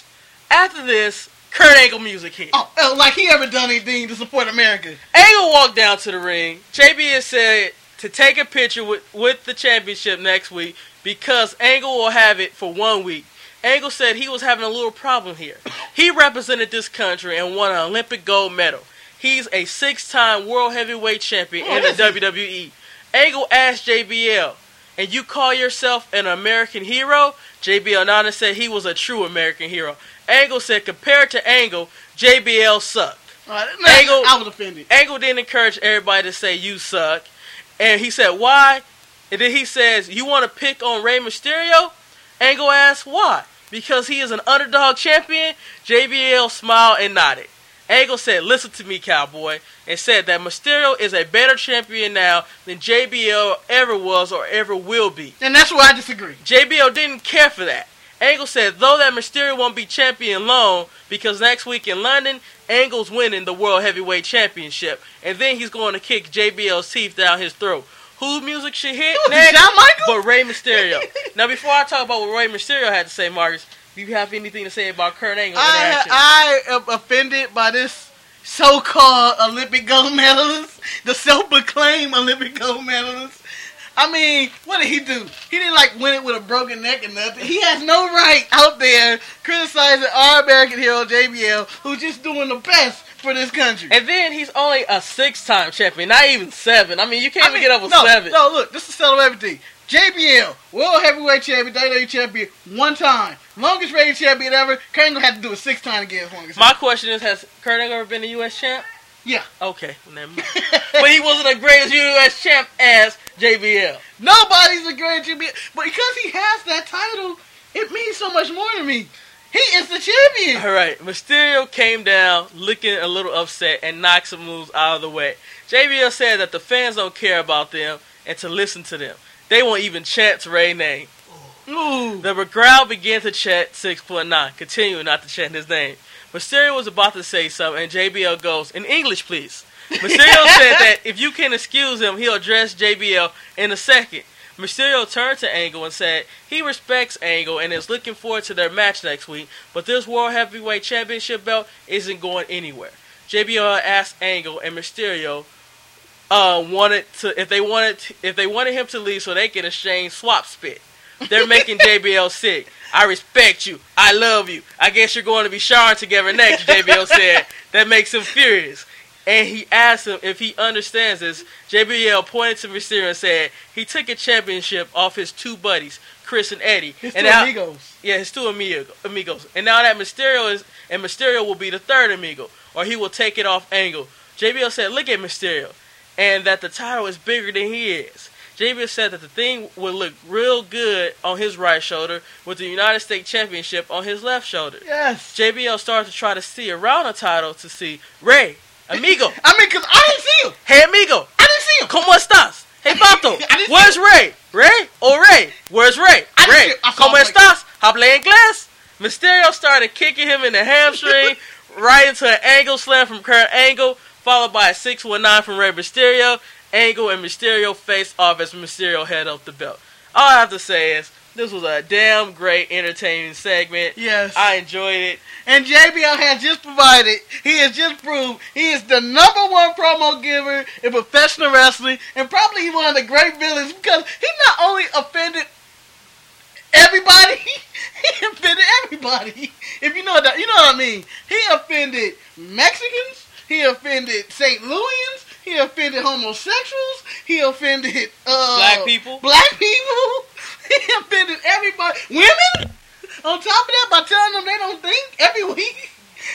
A: after this, Kurt Angle music hit.
B: Oh, oh, like he ever done anything to support America.
A: Angle walked down to the ring. J B has said to take a picture with, with the championship next week because Angle will have it for one week. Angle said he was having a little problem here. He represented this country and won an Olympic gold medal. He's a six-time World Heavyweight Champion
B: oh,
A: in the
B: he?
A: W W E. Angle asked J B L, and you call yourself an American hero? J B L Nana said he was a true American hero. Angle said compared to Angle, J B L sucked.
B: Right,
A: Angle,
B: I was offended.
A: Angle didn't encourage everybody to say you suck. And he said, why? And then he says, you want to pick on Rey Mysterio? Angle asked, why? Because he is an underdog champion? J B L smiled and nodded. Angle said, listen to me, cowboy, and said that Mysterio is a better champion now than J B L ever was or ever will be.
B: And that's where I disagree.
A: J B L didn't care for that. Angle said, though that Mysterio won't be champion long, because next week in London, Angle's winning the World Heavyweight Championship, and then he's going to kick J B L's teeth down his throat. Whose music should hit
B: Who,
A: next?
B: Shawn Michaels?
A: But Rey Mysterio. Now, before I talk about what Rey Mysterio had to say, Marcus, do you have anything to say about Kurt Angle interaction?
B: I, I am offended by this so-called Olympic gold medalist, the self-proclaimed Olympic gold medalist. I mean, what did he do? He didn't, like, win it with a broken neck or nothing. He has no right out there criticizing our American hero, J B L, who's just doing the best for this country.
A: And then he's only a six-time champion, not even seven. I mean, you can't
B: I
A: even
B: mean,
A: get over
B: no,
A: seven.
B: No, look, this is settle everything. J B L, World Heavyweight Champion, W W E Champion, one time. Longest reigning champion ever. Kurt Angle had to do it six times to get his longest.
A: My question is, has Kurt Angle ever been a U S champ?
B: Yeah.
A: Okay, well, never mind. But he wasn't the greatest U S champ as J B L.
B: Nobody's a great J B L. But because he has that title, it means so much more to me. He is the champion.
A: All right, Mysterio came down looking a little upset and knocked some moves out of the way. J B L said that the fans don't care about them and to listen to them. They won't even chant Rey's name.
B: Ooh.
A: The crowd began to chant six point nine, continuing not to chant his name. Mysterio was about to say something, and J B L goes, in English, please. Mysterio said that if you can excuse him, he'll address J B L in a second. Mysterio turned to Angle and said he respects Angle and is looking forward to their match next week, but this World Heavyweight Championship belt isn't going anywhere. J B L asked Angle and Mysterio uh, wanted to if they wanted to, if they wanted him to leave so they can exchange swap spit. They're making J B L sick. I respect you. I love you. I guess you're going to be showering together next, J B L said. That makes him furious. And he asked him if he understands this. J B L pointed to Mysterio and said he took a championship off his two buddies, Chris and Eddie.
B: His
A: and
B: two
A: now,
B: amigos.
A: Yeah, his two amigo, amigos. And now that Mysterio is, and Mysterio will be the third amigo, or he will take it off Angle. J B L said, look at Mysterio, and that the title is bigger than he is. J B L said that the thing would look real good on his right shoulder with the United States Championship on his left shoulder.
B: Yes.
A: J B L started to try to see around the title to see Rey, amigo.
B: I mean, because I didn't see him.
A: Hey, amigo.
B: I didn't see him.
A: ¿Cómo estás? Hey, Pato.
B: I didn't
A: Where's
B: see
A: Rey? Rey? Oh, Rey. Where's Rey?
B: I didn't
A: Rey.
B: see him. I saw
A: ¿Cómo
B: him like-
A: estás? Habla inglés? Mysterio started kicking him in the hamstring right into an angle slam from Kurt Angle, followed by a six one nine from Rey Mysterio. Angle and Mysterio faced off as Mysterio held up the belt. All I have to say is, this was a damn great entertaining segment.
B: Yes.
A: I enjoyed it.
B: And J B L has just provided, he has just proved he is the number one promo giver in professional wrestling and probably one of the great villains because he not only offended everybody, he offended everybody. If you know that, you know what I mean. He offended Mexicans, he offended Saint Louisans, he offended homosexuals, he offended uh,
A: Black people.
B: Black people. He offended everybody. Women? On top of that, by telling them they don't think every week.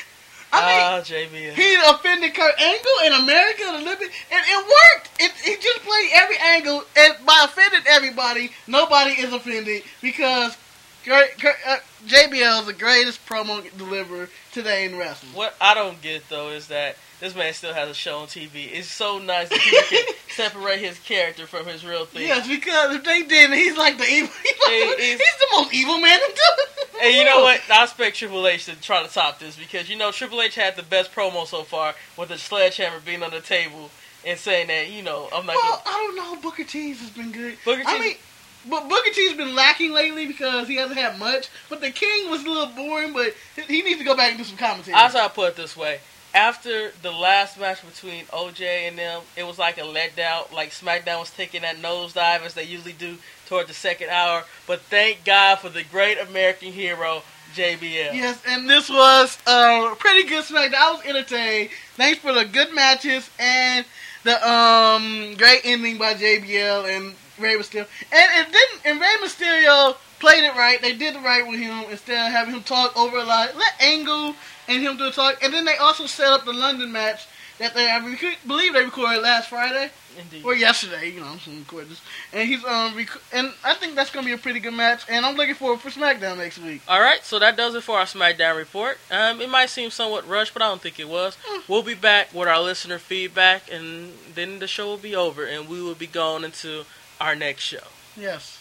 B: I mean,
A: Ah, J B L.
B: he offended Kurt Angle in America, the Olympic, and it worked. It, he just played every angle, and by offending everybody, nobody is offended because Great, great, uh, J B L is the greatest promo deliverer today in wrestling.
A: What I don't get though is that this man still has a show on T V. It's so nice that people can separate his character from his real thing.
B: Yes, because if they didn't, he's like the evil. He's, like
A: Hey,
B: the,
A: he's-
B: he's the most evil man in the
A: And you know what? I expect Triple H to try to top this because you know Triple H had the best promo so far with the sledgehammer being on the table and saying that you know I'm not.
B: Well,
A: gonna...
B: I don't know. Booker T's has been good.
A: Booker
B: I
A: T's-
B: mean, but Booker T's been lacking lately because he hasn't had much. But the King was a little boring, but he needs to go back and do some commentary.
A: That's how I put it this way. After the last match between O J and them, it was like a letdown. Like SmackDown was taking that nosedive as they usually do toward the second hour. But thank God for the great American hero, J B L.
B: Yes, and this was a pretty good SmackDown. I was entertained. Thanks for the good matches and the um great ending by J B L and Rey Mysterio. And it didn't. And Rey Mysterio played it right. They did it right with him instead of having him talk over a lot. Let Angle and him do a talk. And then they also set up the London match that they I rec- believe they recorded last Friday.
A: Indeed.
B: Or yesterday, you know, I'm recording this. And he's um rec- and I think that's gonna be a pretty good match. And I'm looking forward for SmackDown next week.
A: All right, so that does it for our SmackDown report. Um, it might seem somewhat rushed, but I don't think it was. We'll be back with our listener feedback, and then the show will be over, and we will be going into our next show.
B: Yes.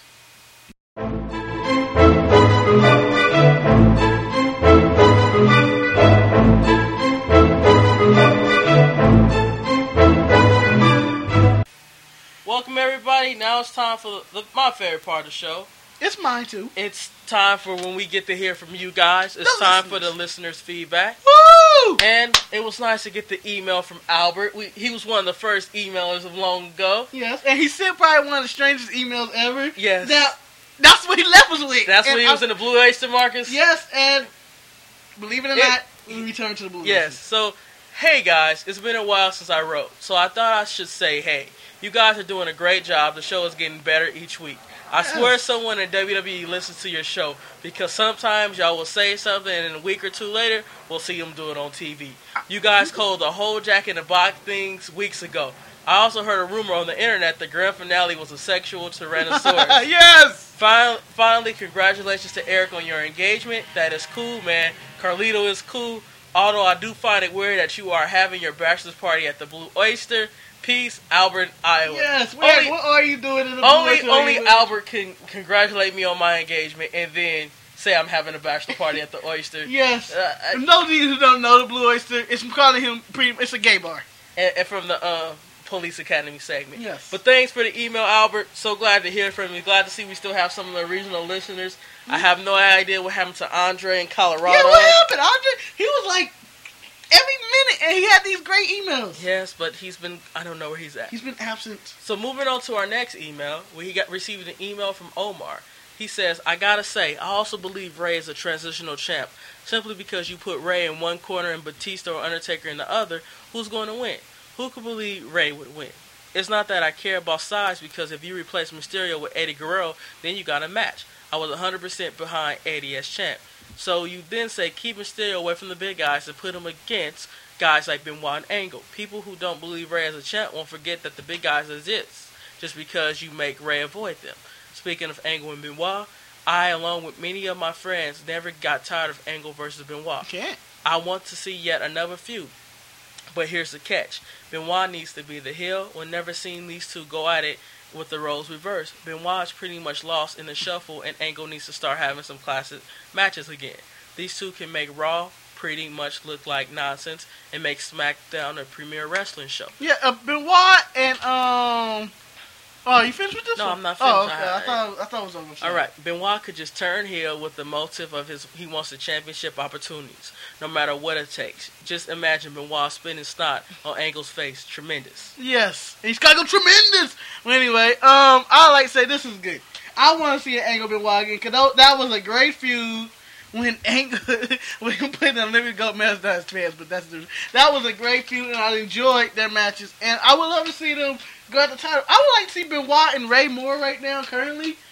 A: Welcome, everybody. Now it's time for the, my favorite part of the show.
B: It's mine too.
A: It's time for when we get to hear from you guys. It's
B: The
A: time
B: listeners.
A: for the listeners' feedback.
B: Woo!
A: And it was nice to get the email from Albert. We, he was one of the first emailers of long ago.
B: Yes, and he sent probably one of the strangest emails ever.
A: Yes.
B: That, that's what he left us with.
A: That's
B: And
A: when he was
B: I-
A: in the Blue Oyster, Marcus?
B: Yes, and believe it or
A: Yeah.
B: not, we returned to the Blue
A: Yes. So, hey guys, it's been a while since I wrote. So I thought I should say, hey, you guys are doing a great job. The show is getting better each week. I swear someone in W W E listens to your show because sometimes y'all will say something and a week or two later, we'll see them do it on T V. You guys called the whole Jack in the Box things weeks ago. I also heard a rumor on the internet the grand finale was a sexual Tyrannosaurus.
B: Yes!
A: Fin- finally, congratulations to Eric on your engagement. That is cool, man. Carlito is cool. Although I do find it weird that you are having your bachelor's party at the Blue Oyster. Peace, Albert, Iowa.
B: Yes, where,
A: Only-
B: what are you doing in the
A: Only,
B: Blue
A: only
B: Oyster?
A: Albert can congratulate me on my engagement and then say I'm having a bachelor party at the Oyster.
B: Yes.
A: Uh, I-
B: And those of you who don't know the Blue Oyster, it's calling him pretty. It's a gay bar.
A: and, and from the uh, Police Academy segment.
B: Yes.
A: But thanks for the email, Albert. So glad to hear from you. Glad to see we still have some of the regional listeners. I have no idea what happened to Andre in Colorado.
B: Yeah, what happened? Andre, he was like every minute, and he had these great emails.
A: Yes, but he's been, I don't know where he's at.
B: He's been absent.
A: So moving on to our next email, we got received an email from Omar. He says, I gotta say, I also believe Ray is a transitional champ. Simply because you put Ray in one corner and Batista or Undertaker in the other, who's going to win? Who could believe Ray would win? It's not that I care about size, because if you replace Mysterio with Eddie Guerrero, then you got a match. I was one hundred percent behind Eddie as champ. So you then say keep Mysterio away from the big guys and put him against guys like Benoit and Angle. People who don't believe Ray as a champ won't forget that the big guys exist just because you make Ray avoid them. Speaking of Angle and Benoit, I, along with many of my friends, never got tired of Angle versus Benoit.
B: Can't.
A: I want to see yet another feud. But here's the catch. Benoit needs to be the heel. We've never seen these two go at it with the roles reversed. Benoit's pretty much lost in the shuffle, and Angle needs to start having some classic matches again. These two can make Raw pretty much look like nonsense and make SmackDown a premier wrestling show.
B: Yeah, uh, Benoit and um. Oh, you finished with this
A: No,
B: one?
A: I'm not
B: Oh,
A: finished.
B: okay. I,
A: I-
B: thought I thought it was over.
A: All right, Benoit could just turn heel with the motive of his he wants the championship opportunities, no matter what it takes. Just imagine Benoit spinning snot on Angle's face. Tremendous.
B: Yes, he's got to go tremendous. Well, anyway, um, I like to say this is good. I want to see an Angle Benoit again because that was a great feud when Angle when he put the Olympic gold medals down his pants. But that's the, that was a great feud, and I enjoyed their matches. And I would love to see them go at the title. I would like to see Benoit and Ray more right now, currently.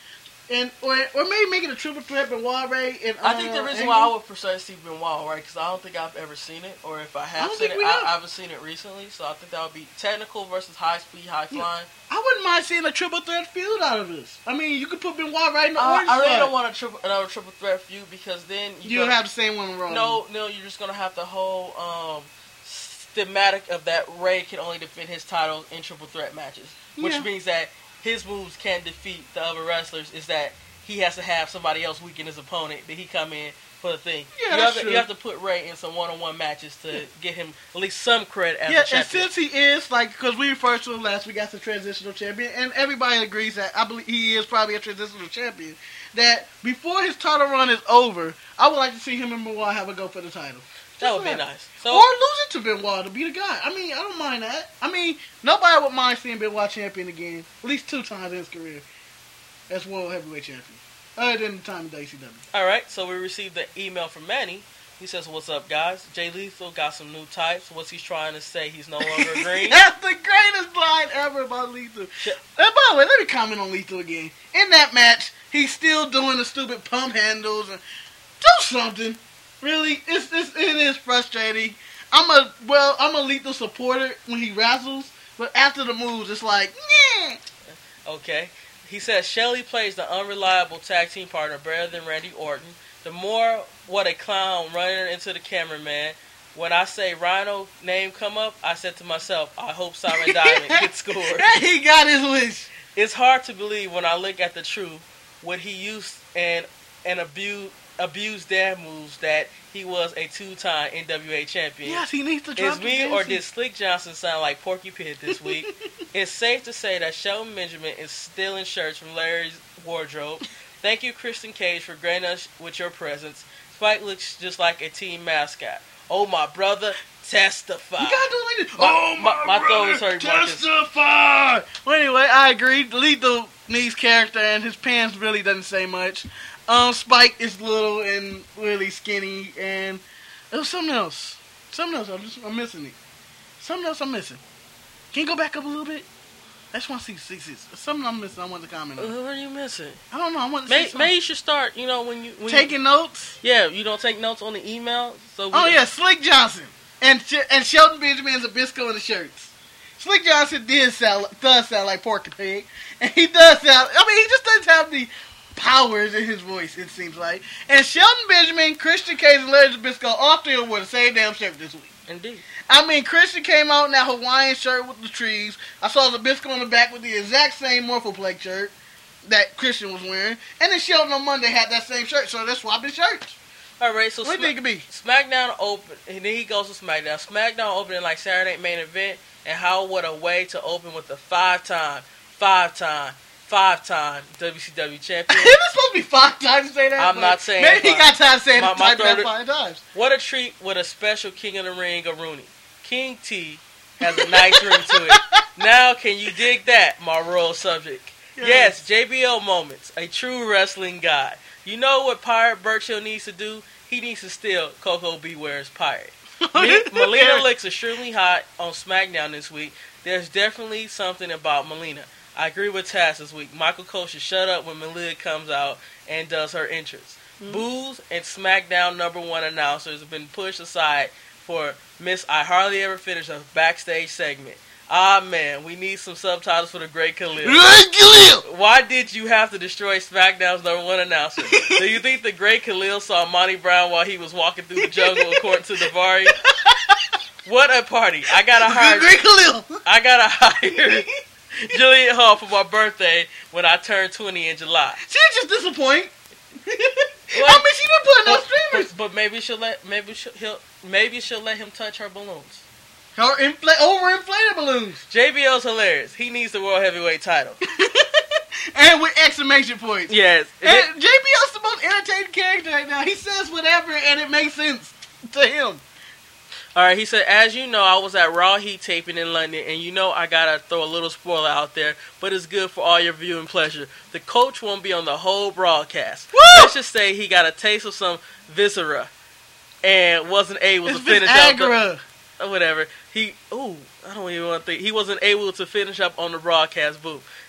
B: and or or maybe make it a triple threat Benoit Ray. And
A: I think the
B: uh,
A: reason
B: Angle.
A: why I would prefer to see Benoit, right? Because I don't think I've ever seen it, or if I have
B: I don't
A: seen
B: think
A: it,
B: we
A: I,
B: have.
A: I haven't seen it recently. So I think that would be technical versus high speed, high flying.
B: I wouldn't mind seeing a triple threat feud out of this. I mean, you could put Benoit right in the
A: Uh,
B: orange
A: I really
B: side.
A: don't want a triple, another triple threat feud because then you
B: You'll
A: gotta-
B: have the same one wrong.
A: No, no, you're just gonna have the whole um, thematic of that Ray can only defend his title in triple threat matches, which
B: Yeah.
A: means that his moves can't defeat the other wrestlers. Is that he has to have somebody else weaken his opponent? Then he come in for the thing.
B: Yeah,
A: you
B: that's
A: have to,
B: true.
A: You have to put Ray in some one-on-one matches to get him at least some credit as
B: Yeah,
A: a
B: and
A: champion.
B: since he is, like, because we referred to him last week as the transitional champion, and everybody agrees that I believe he is probably a transitional champion, that before his title run is over, I would like to see him and Benoit have a go for the title.
A: That
B: Just
A: would be
B: that.
A: nice. So,
B: Or lose it to Benoit to be the guy. I mean, I don't mind that. I mean, nobody would mind seeing Benoit champion again, at least two times in his career as World Heavyweight Champion, other than the time in W C W.
A: all right. So we received the email from Manny. He says, "What's up, guys? Jay Lethal got some new types. What's he trying to say? He's no longer green."
B: That's the greatest line ever about Lethal.
A: Sh-
B: And by the way, let me comment on Lethal again. In that match, he's still doing the stupid pump handles and do something. Really, it's, it's it is frustrating. I'm a well, I'm a Lethal supporter when he wrestles, but after the moves, it's like, yeah.
A: Okay. He says Shelley plays the unreliable tag team partner better than Randy Orton. The more what a clown running into the cameraman. When I say Rhino name come up, I said to myself, I hope Simon Diamond gets scored.
B: He got his wish.
A: It's hard to believe when I look at the truth, what he used and and abused abused dad moves that he was a two-time N W A champion.
B: Yes, he needs to drop
A: Is
B: the
A: me or
B: dancing.
A: did Slick Johnson sound like Porky Pig this week? It's safe to say that Shelton Benjamin is stealing shirts from Larry's wardrobe. Thank you, Kristen Cage, for gracing us with your presence. Spike looks just like a team mascot. Oh, my brother, testify.
B: You gotta do it like this.
A: My-
B: oh,
A: my-
B: my,
A: my throat is
B: brother,
A: hurting, Marcus.
B: testify. Well, anyway, I agree. Lethal needs character, and his pants really doesn't say much. Um, Spike is little and really skinny, and it was something else. Something else. I'm just I'm missing it. Something else I'm missing. Can you go back up a little bit? I just want to see, see, see something I'm missing. I want to comment
A: Uh,
B: on.
A: What are you missing?
B: I don't know. I want to
A: May,
B: see something.
A: maybe you should start, you know, when you... When
B: Taking notes.
A: You, yeah, you don't take notes on the email. So we,
B: Oh yeah, Slick Johnson and Sh- and Shelton Benjamin and Zabisco in the shirts. Slick Johnson did sound does sound like Porky Pig, and he does sound. I mean, he just doesn't have the powers in his voice. It seems like. And Shelton Benjamin, Christian Cage, and Larry Zabisco all three wore the same damn shirt this week.
A: Indeed.
B: I mean, Christian came out in that Hawaiian shirt with the trees. I saw Zabisco on the back with the exact same Morphoplex shirt that Christian was wearing, and then Shelton on Monday had that same shirt, so they're swapping shirts.
A: All right, so
B: What do you think it be?
A: SmackDown open, and then he goes to SmackDown. SmackDown opening like Saturday Night Main Event, and how what a way to open with the five-time, five-time, five-time W C W champion.
B: It was supposed to be five times to say that.
A: I'm
B: but
A: not saying
B: Maybe he
A: five.
B: got time to say
A: My-
B: it
A: my
B: type that
A: throat-
B: five times.
A: What a treat with a special King of the Ring, a Rooney. King T has a nice ring to it. Now, can you dig that, my royal subject?
B: Yes.
A: Yes, J B L moments. A true wrestling guy. You know what Pirate Burchill needs to do? He needs to steal Coco Beware's Pirate. Me- Melina looks extremely hot on SmackDown this week. There's definitely something about Melina. I agree with Taz this week. Michael Cole should shut up when Melina comes out and does her entrance.
B: Mm-hmm.
A: Booze and SmackDown number one announcers have been pushed aside for Miss I Hardly Ever Finish a backstage segment. Ah, man, we need some subtitles for the Great Khalil. Why did you have to destroy SmackDown's number one announcer? Do you think the Great Khalil saw Monty Brown while he was walking through the jungle, according to Davari? What a party! I gotta hire.
B: Great Khalil.
A: I gotta hire Juliet Hall for my birthday when I turn twenty in July.
B: She just disappoint. I mean, she didn't put no
A: But,
B: streamers.
A: but, but maybe she'll let maybe she'll he'll, maybe she'll let him touch her balloons.
B: Her infl- overinflated balloons.
A: J B L's hilarious. He needs the world heavyweight title.
B: And with exclamation points.
A: Yes.
B: And J B L's the most entertaining character right now. He says whatever and it makes sense to him.
A: All right, he said, as you know, I was at Raw Heat taping in London, and you know I gotta throw a little spoiler out there, but it's good for all your viewing pleasure. The coach won't be on the whole broadcast.
B: Woo!
A: Let's just say he got a taste of some viscera and wasn't able
B: It's
A: to finish up the,
B: Viagra.
A: or whatever. He, ooh, I don't even want to think. He wasn't able to finish up on the broadcast booth.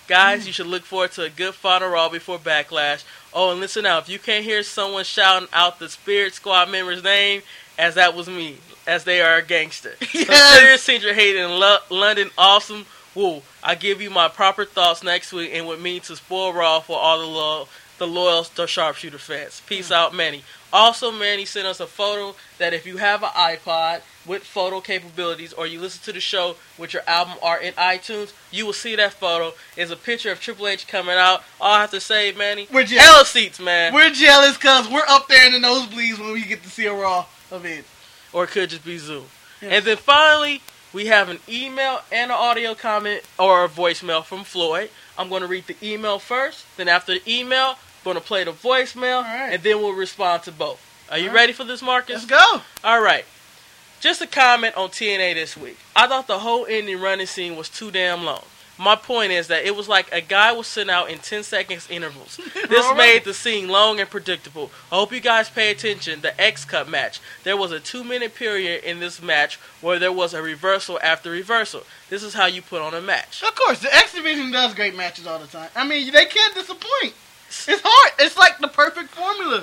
A: Guys, you should look forward to a good Final Raw before Backlash. Oh, and listen out, if you can't hear someone shouting out the Spirit Squad member's name, as that was me, as they are a gangster.
B: Yes.
A: So serious Cedric Hayden in Lo- London, awesome. Woo. I'll give you my proper thoughts next week and what means to spoil Raw for all the loyal, the loyal the Sharpshooter fans. Peace mm. out, Manny. Also, Manny sent us a photo that if you have an iPod with photo capabilities or you listen to the show with your album art in iTunes, you will see that photo. It's a picture of Triple H coming out. All I have to say, Manny,
B: we're jealous.
A: Hell seats, man.
B: We're jealous because we're up there in the nosebleeds when we get to see a Raw event.
A: Or it could just be Zoom.
B: Yes.
A: And then finally, we have an email and an audio comment or a voicemail from Floyd. I'm going to read the email first. Then after the email, I'm going to play the voicemail.
B: Right. And
A: then we'll respond to both. Are you
B: All
A: ready for this, Marcus?
B: Let's go.
A: All right. Just a comment on T N A this week. I thought the whole ending running scene was too damn long. My point is that it was like a guy was sent out in ten seconds intervals. This made the scene long and predictable. I hope you guys pay attention. The X-Cup match. There was a two-minute period in this match where there was a reversal after reversal. This is how you put on a match.
B: Of course, the X Division does great matches all the time. I mean, they can't disappoint. It's hard. It's like the perfect formula.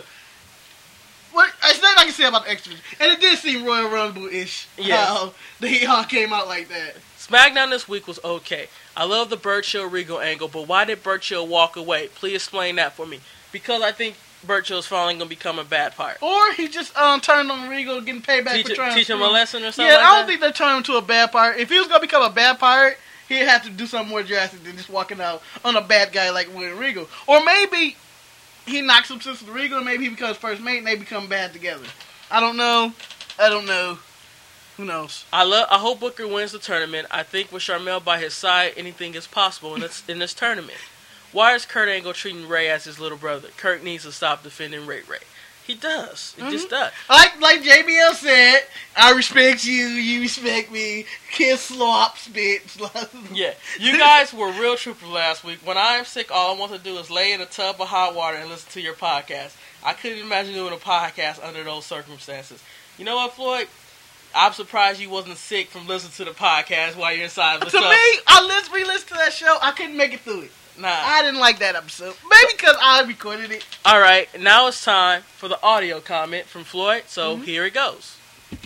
B: What, it's nothing I can say about the X Division. And it did seem Royal Rumble-ish.
A: Yes.
B: How they all came out like that.
A: SmackDown this week was okay. I love the Burchill Regal angle, but why did Burchill walk away? Please explain that for me. Because I think Burchill's finally going to become a bad part.
B: Or he just um, turned on Regal, getting paid back
A: teach
B: for trying
A: teach
B: to...
A: him a lesson or something
B: Yeah,
A: like
B: I don't
A: that?
B: think they turned him to a bad pirate. If he was going to become a bad pirate, he'd have to do something more drastic than just walking out on a bad guy like William Regal. Or maybe he knocks some sense to Regal, and maybe he becomes first mate, and they become bad together. I don't know. I don't know. Who knows?
A: I love. I hope Booker wins the tournament. I think with Sharmell by his side, anything is possible in this in this tournament. Why is Kurt Angle treating Ray as his little brother? Kurt needs to stop defending Ray Ray. He does. He mm-hmm. just does.
B: Like like J B L said, I respect you, you respect me. Kiss slops, bitch.
A: Yeah. You guys were real troopers last week. When I am sick, all I want to do is lay in a tub of hot water and listen to your podcast. I couldn't imagine doing a podcast under those circumstances. You know what, Floyd? I'm surprised you wasn't sick from listening to the podcast while you're inside the
B: To
A: tub.
B: me, I listen, re-listen to that show. I couldn't make it through it.
A: Nah.
B: I didn't like that episode. Maybe because I recorded it.
A: All right, now it's time for the audio comment from Floyd. So mm-hmm. here it goes.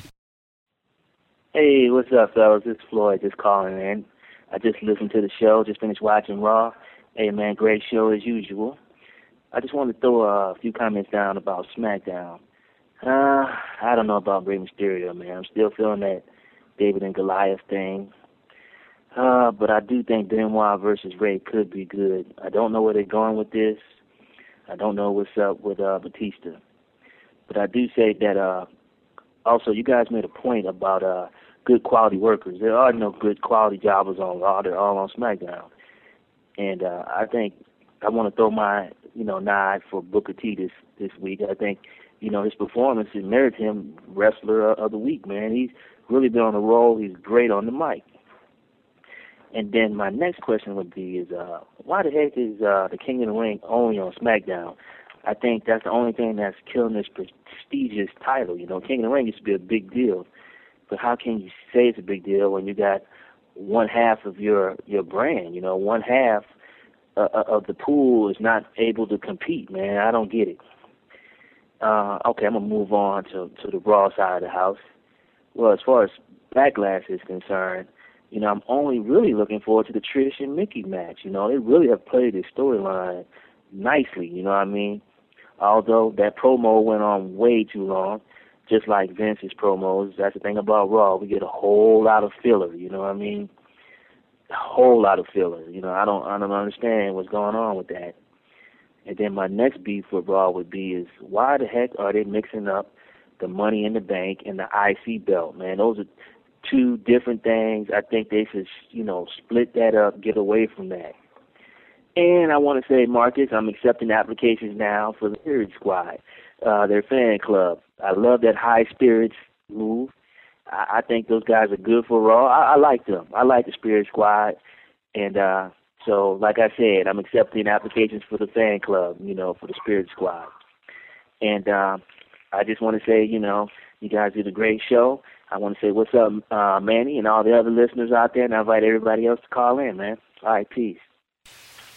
E: Hey, what's up, fellas? It's Floyd just calling in. I just listened to the show, just finished watching Raw. Hey, man, great show as usual. I just wanted to throw a few comments down about SmackDown. Uh, I don't know about Rey Mysterio, man. I'm still feeling that David and Goliath thing. Uh, but I do think Benoit versus Ray could be good. I don't know where they're going with this. I don't know what's up with uh, Batista. But I do say that, uh, also, you guys made a point about uh, good quality workers. There are no good quality jobbers on Raw. They're all on SmackDown. And uh, I think I want to throw my, you know, nod for Booker T this, this week. I think, you know, his performance it merits him Wrestler of the Week, man. He's really been on a roll. He's great on the mic. And then my next question would be is, uh, why the heck is uh, the King of the Ring only on SmackDown? I think that's the only thing that's killing this prestigious title. You know, King of the Ring used to be a big deal. But how can you say it's a big deal when you got one half of your, your brand, you know, one half uh, of the pool is not able to compete, man. I don't get it. Uh, okay, I'm going to move on to, to the Raw side of the house. Well, as far as Backlash is concerned, you know, I'm only really looking forward to the Trish and Mickey match. You know, they really have played this storyline nicely, you know what I mean? Although that promo went on way too long, just like Vince's promos. That's the thing about Raw. We get a whole lot of filler, you know what I mean? A whole lot of filler. You know, I don't, I don't understand what's going on with that. And then my next beef with Raw would be is why the heck are they mixing up the Money in the Bank and the I C belt, man? Those are two different things. I think they should, you know, split that up, get away from that. And I want to say, Marcus, I'm accepting applications now for the Spirit Squad, uh, their fan club. I love that high spirits move. I, I think those guys are good for Raw. I, I like them. I like the Spirit Squad. And, uh, So, like I said, I'm accepting applications for the fan club, you know, for the Spirit Squad. And uh, I just want to say, you know, you guys did a great show. I want to say what's up, uh, Manny, and all the other listeners out there, and I invite everybody else to call in, man. All right, peace.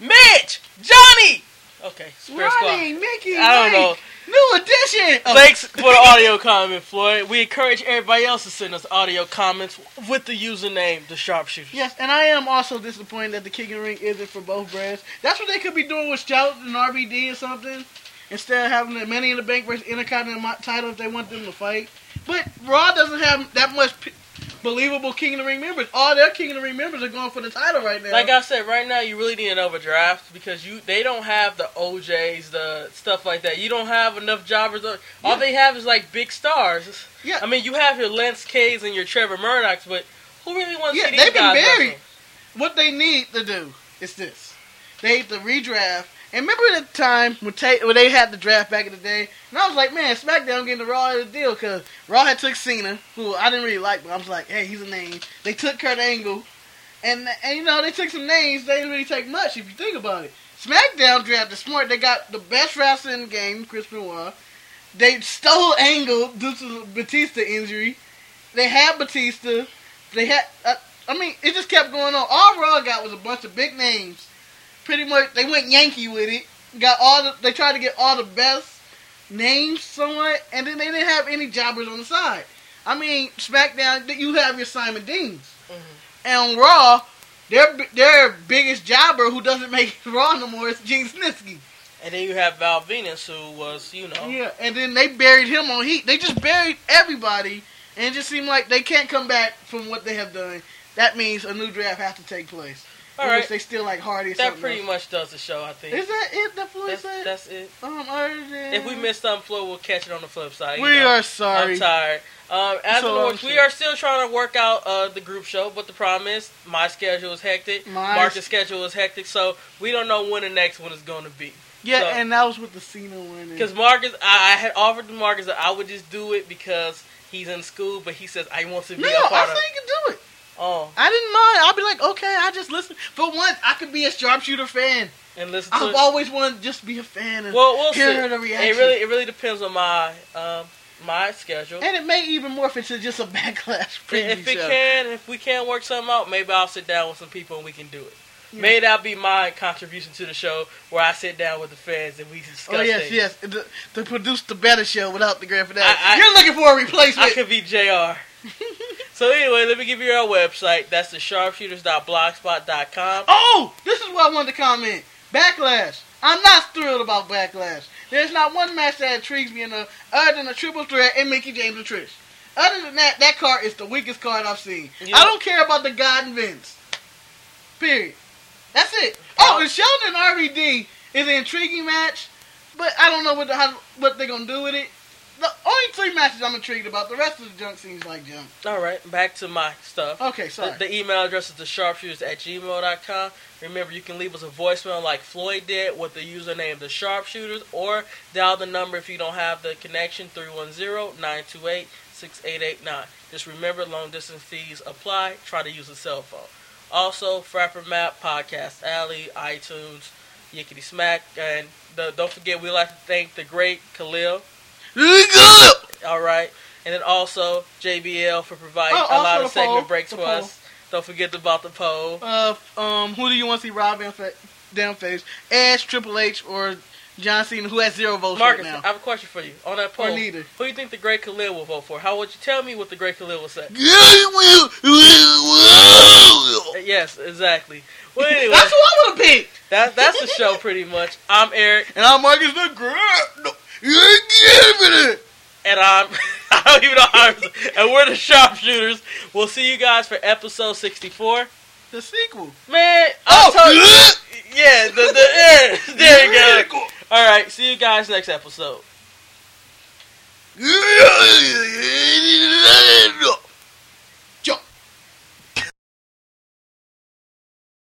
A: Mitch, Johnny. Okay, Spirit
B: Ronnie,
A: Squad.
B: Mickey,
A: I don't
B: Mike, new edition. Oh.
A: Thanks for the audio comment, Floyd. We encourage everybody else to send us audio comments with the username The Sharpshooters.
B: Yes, and I am also disappointed that the King of the Ring isn't for both brands. That's what they could be doing with Stroud and R V D or something. Instead of having the Money in the Bank versus Intercontinental title if they want them to fight. But Raw doesn't have that much p- believable King of the Ring members. All their King of the Ring members are going for the title right now.
A: Like I said, right now you really need an overdraft because you they don't have the O Js, the stuff like that. You don't have enough jobbers. All
B: Yeah.
A: they have is like big stars.
B: Yeah.
A: I mean, you have your Lance K's and your Trevor Murdochs, but who really wants
B: Yeah,
A: to see these
B: they've been
A: guys
B: buried.
A: wrestle?
B: What they need to do is this. They need to redraft. And remember the time when, ta- when they had the draft back in the day? And I was like, man, SmackDown getting the Raw as a deal because Raw had took Cena, who I didn't really like, but I was like, hey, he's a name. They took Kurt Angle. And, and you know, they took some names. They didn't really take much if you think about it. SmackDown drafted smart. They got the best wrestler in the game, Chris Benoit. They stole Angle due to the Batista injury. They had Batista. They had, uh, I mean, it just kept going on. All Raw got was a bunch of big names. Pretty much, they went Yankee with it. Got all the, they tried to get all the best names somewhat, and then they didn't have any jobbers on the side. I mean, SmackDown, you have your Simon Deans. Mm-hmm. And on Raw, their their biggest jobber who doesn't make Raw no more is Gene Snitsky.
A: And then you have Val Venus, who was, you know.
B: Yeah, and then they buried him on Heat. They just buried everybody, and it just seemed like they can't come back from what they have done. That means a new draft has to take place.
A: All
B: in
A: right.
B: which they still like Hardy or
A: That
B: something
A: pretty
B: else.
A: much does the show, I think.
B: Is that it? That Floyd
A: That's,
B: said?
A: that's it.
B: Um, other than...
A: If we missed something, Floyd, we'll catch it on the flip side. you
B: We
A: know.
B: are sorry.
A: I'm tired. Um, as
B: So
A: in,
B: I'm
A: we
B: sorry.
A: are still trying to work out uh, the group show, but the problem is my schedule is hectic.
B: My-
A: Marcus' schedule is hectic, so we don't know when the next one is going to be.
B: Yeah,
A: So-
B: and that was with the Cena one.
A: Because Marcus, I, I had offered to Marcus that I would just do it because he's in school, but he says I want to be
B: No,
A: a
B: I
A: part
B: think
A: of.
B: you can do it.
A: Oh,
B: I didn't mind. I'll be like, okay, I just listen. For once, I could be a sharpshooter fan.
A: and listen to
B: I've
A: it.
B: always wanted to just be a fan and
A: Well, we'll see.
B: hear the reaction.
A: It really, it really depends on my, um, my schedule.
B: and it may even morph into just a backlash preview
A: If it
B: show.
A: can, if we can work something out, maybe I'll sit down with some people and we can do it.
B: Yeah.
A: Maybe that'll be my contribution to the show, where I sit down with the fans and we discuss
B: Oh, yes,
A: things.
B: yes. To, to produce the better show without the grand finale.
A: I- I-
B: You're looking for a
A: I
B: replacement.
A: could be J R. So anyway, let me give you our website. That's the sharpshooters dot blogspot dot com.
B: Oh, this is what I wanted to comment. Backlash. I'm not thrilled about Backlash. There's not one match that intrigues me enough other than a triple threat and Mickey James and Trish. Other than that, that card is the weakest card I've seen.
A: Yeah.
B: I don't care about the God and Vince. Period. That's it. Oh,
A: Oh.
B: and Sheldon and R V D is an intriguing match, but I don't know what the, how, what they're going to do with it. The only three matches I'm intrigued about. The rest of the junk seems like junk.
A: All right, back to my stuff.
B: Okay, sorry.
A: The, the email address is the sharpshooters at gmail dot com. Remember, you can leave us a voicemail like Floyd did with the username The Sharpshooters, or dial the number if you don't have the connection, three one zero, nine two eight, six eight eight nine. Just remember, long distance fees apply. Try to use a cell phone. Also, Frapper Map, Podcast Alley, iTunes, Yickety Smack, and the, don't forget, we'd like to thank the great Khalil. All right. And then also J B L for providing
B: Oh,
A: a lot
B: also
A: of
B: the poll.
A: segment breaks
B: The
A: for
B: poll.
A: us. Don't forget about the poll.
B: Uh, um, who do you want to see Rob and Fa- damn face? Edge, Triple H, or John Cena, who has zero votes
A: Marcus,
B: right
A: I
B: now?
A: have a question for you. On that poll,
B: Or
A: who
B: neither.
A: do you think the great Khalil will vote for? How would you tell me what the great Khalil will say? Uh, Yes, exactly. Well, anyway,
B: That's who I would have picked.
A: that, that's the show pretty much. I'm Eric,
B: And I'm Marcus the Great. No, you ain't giving it.
A: and I'm, I don't even know how to, and we're the Sharpshooters. We'll see you guys for episode sixty-four.
B: The sequel.
A: Man,
B: Oh,
A: I told you. Yeah, the, the, there, there you go. All right, see you guys next episode.
B: Yeah.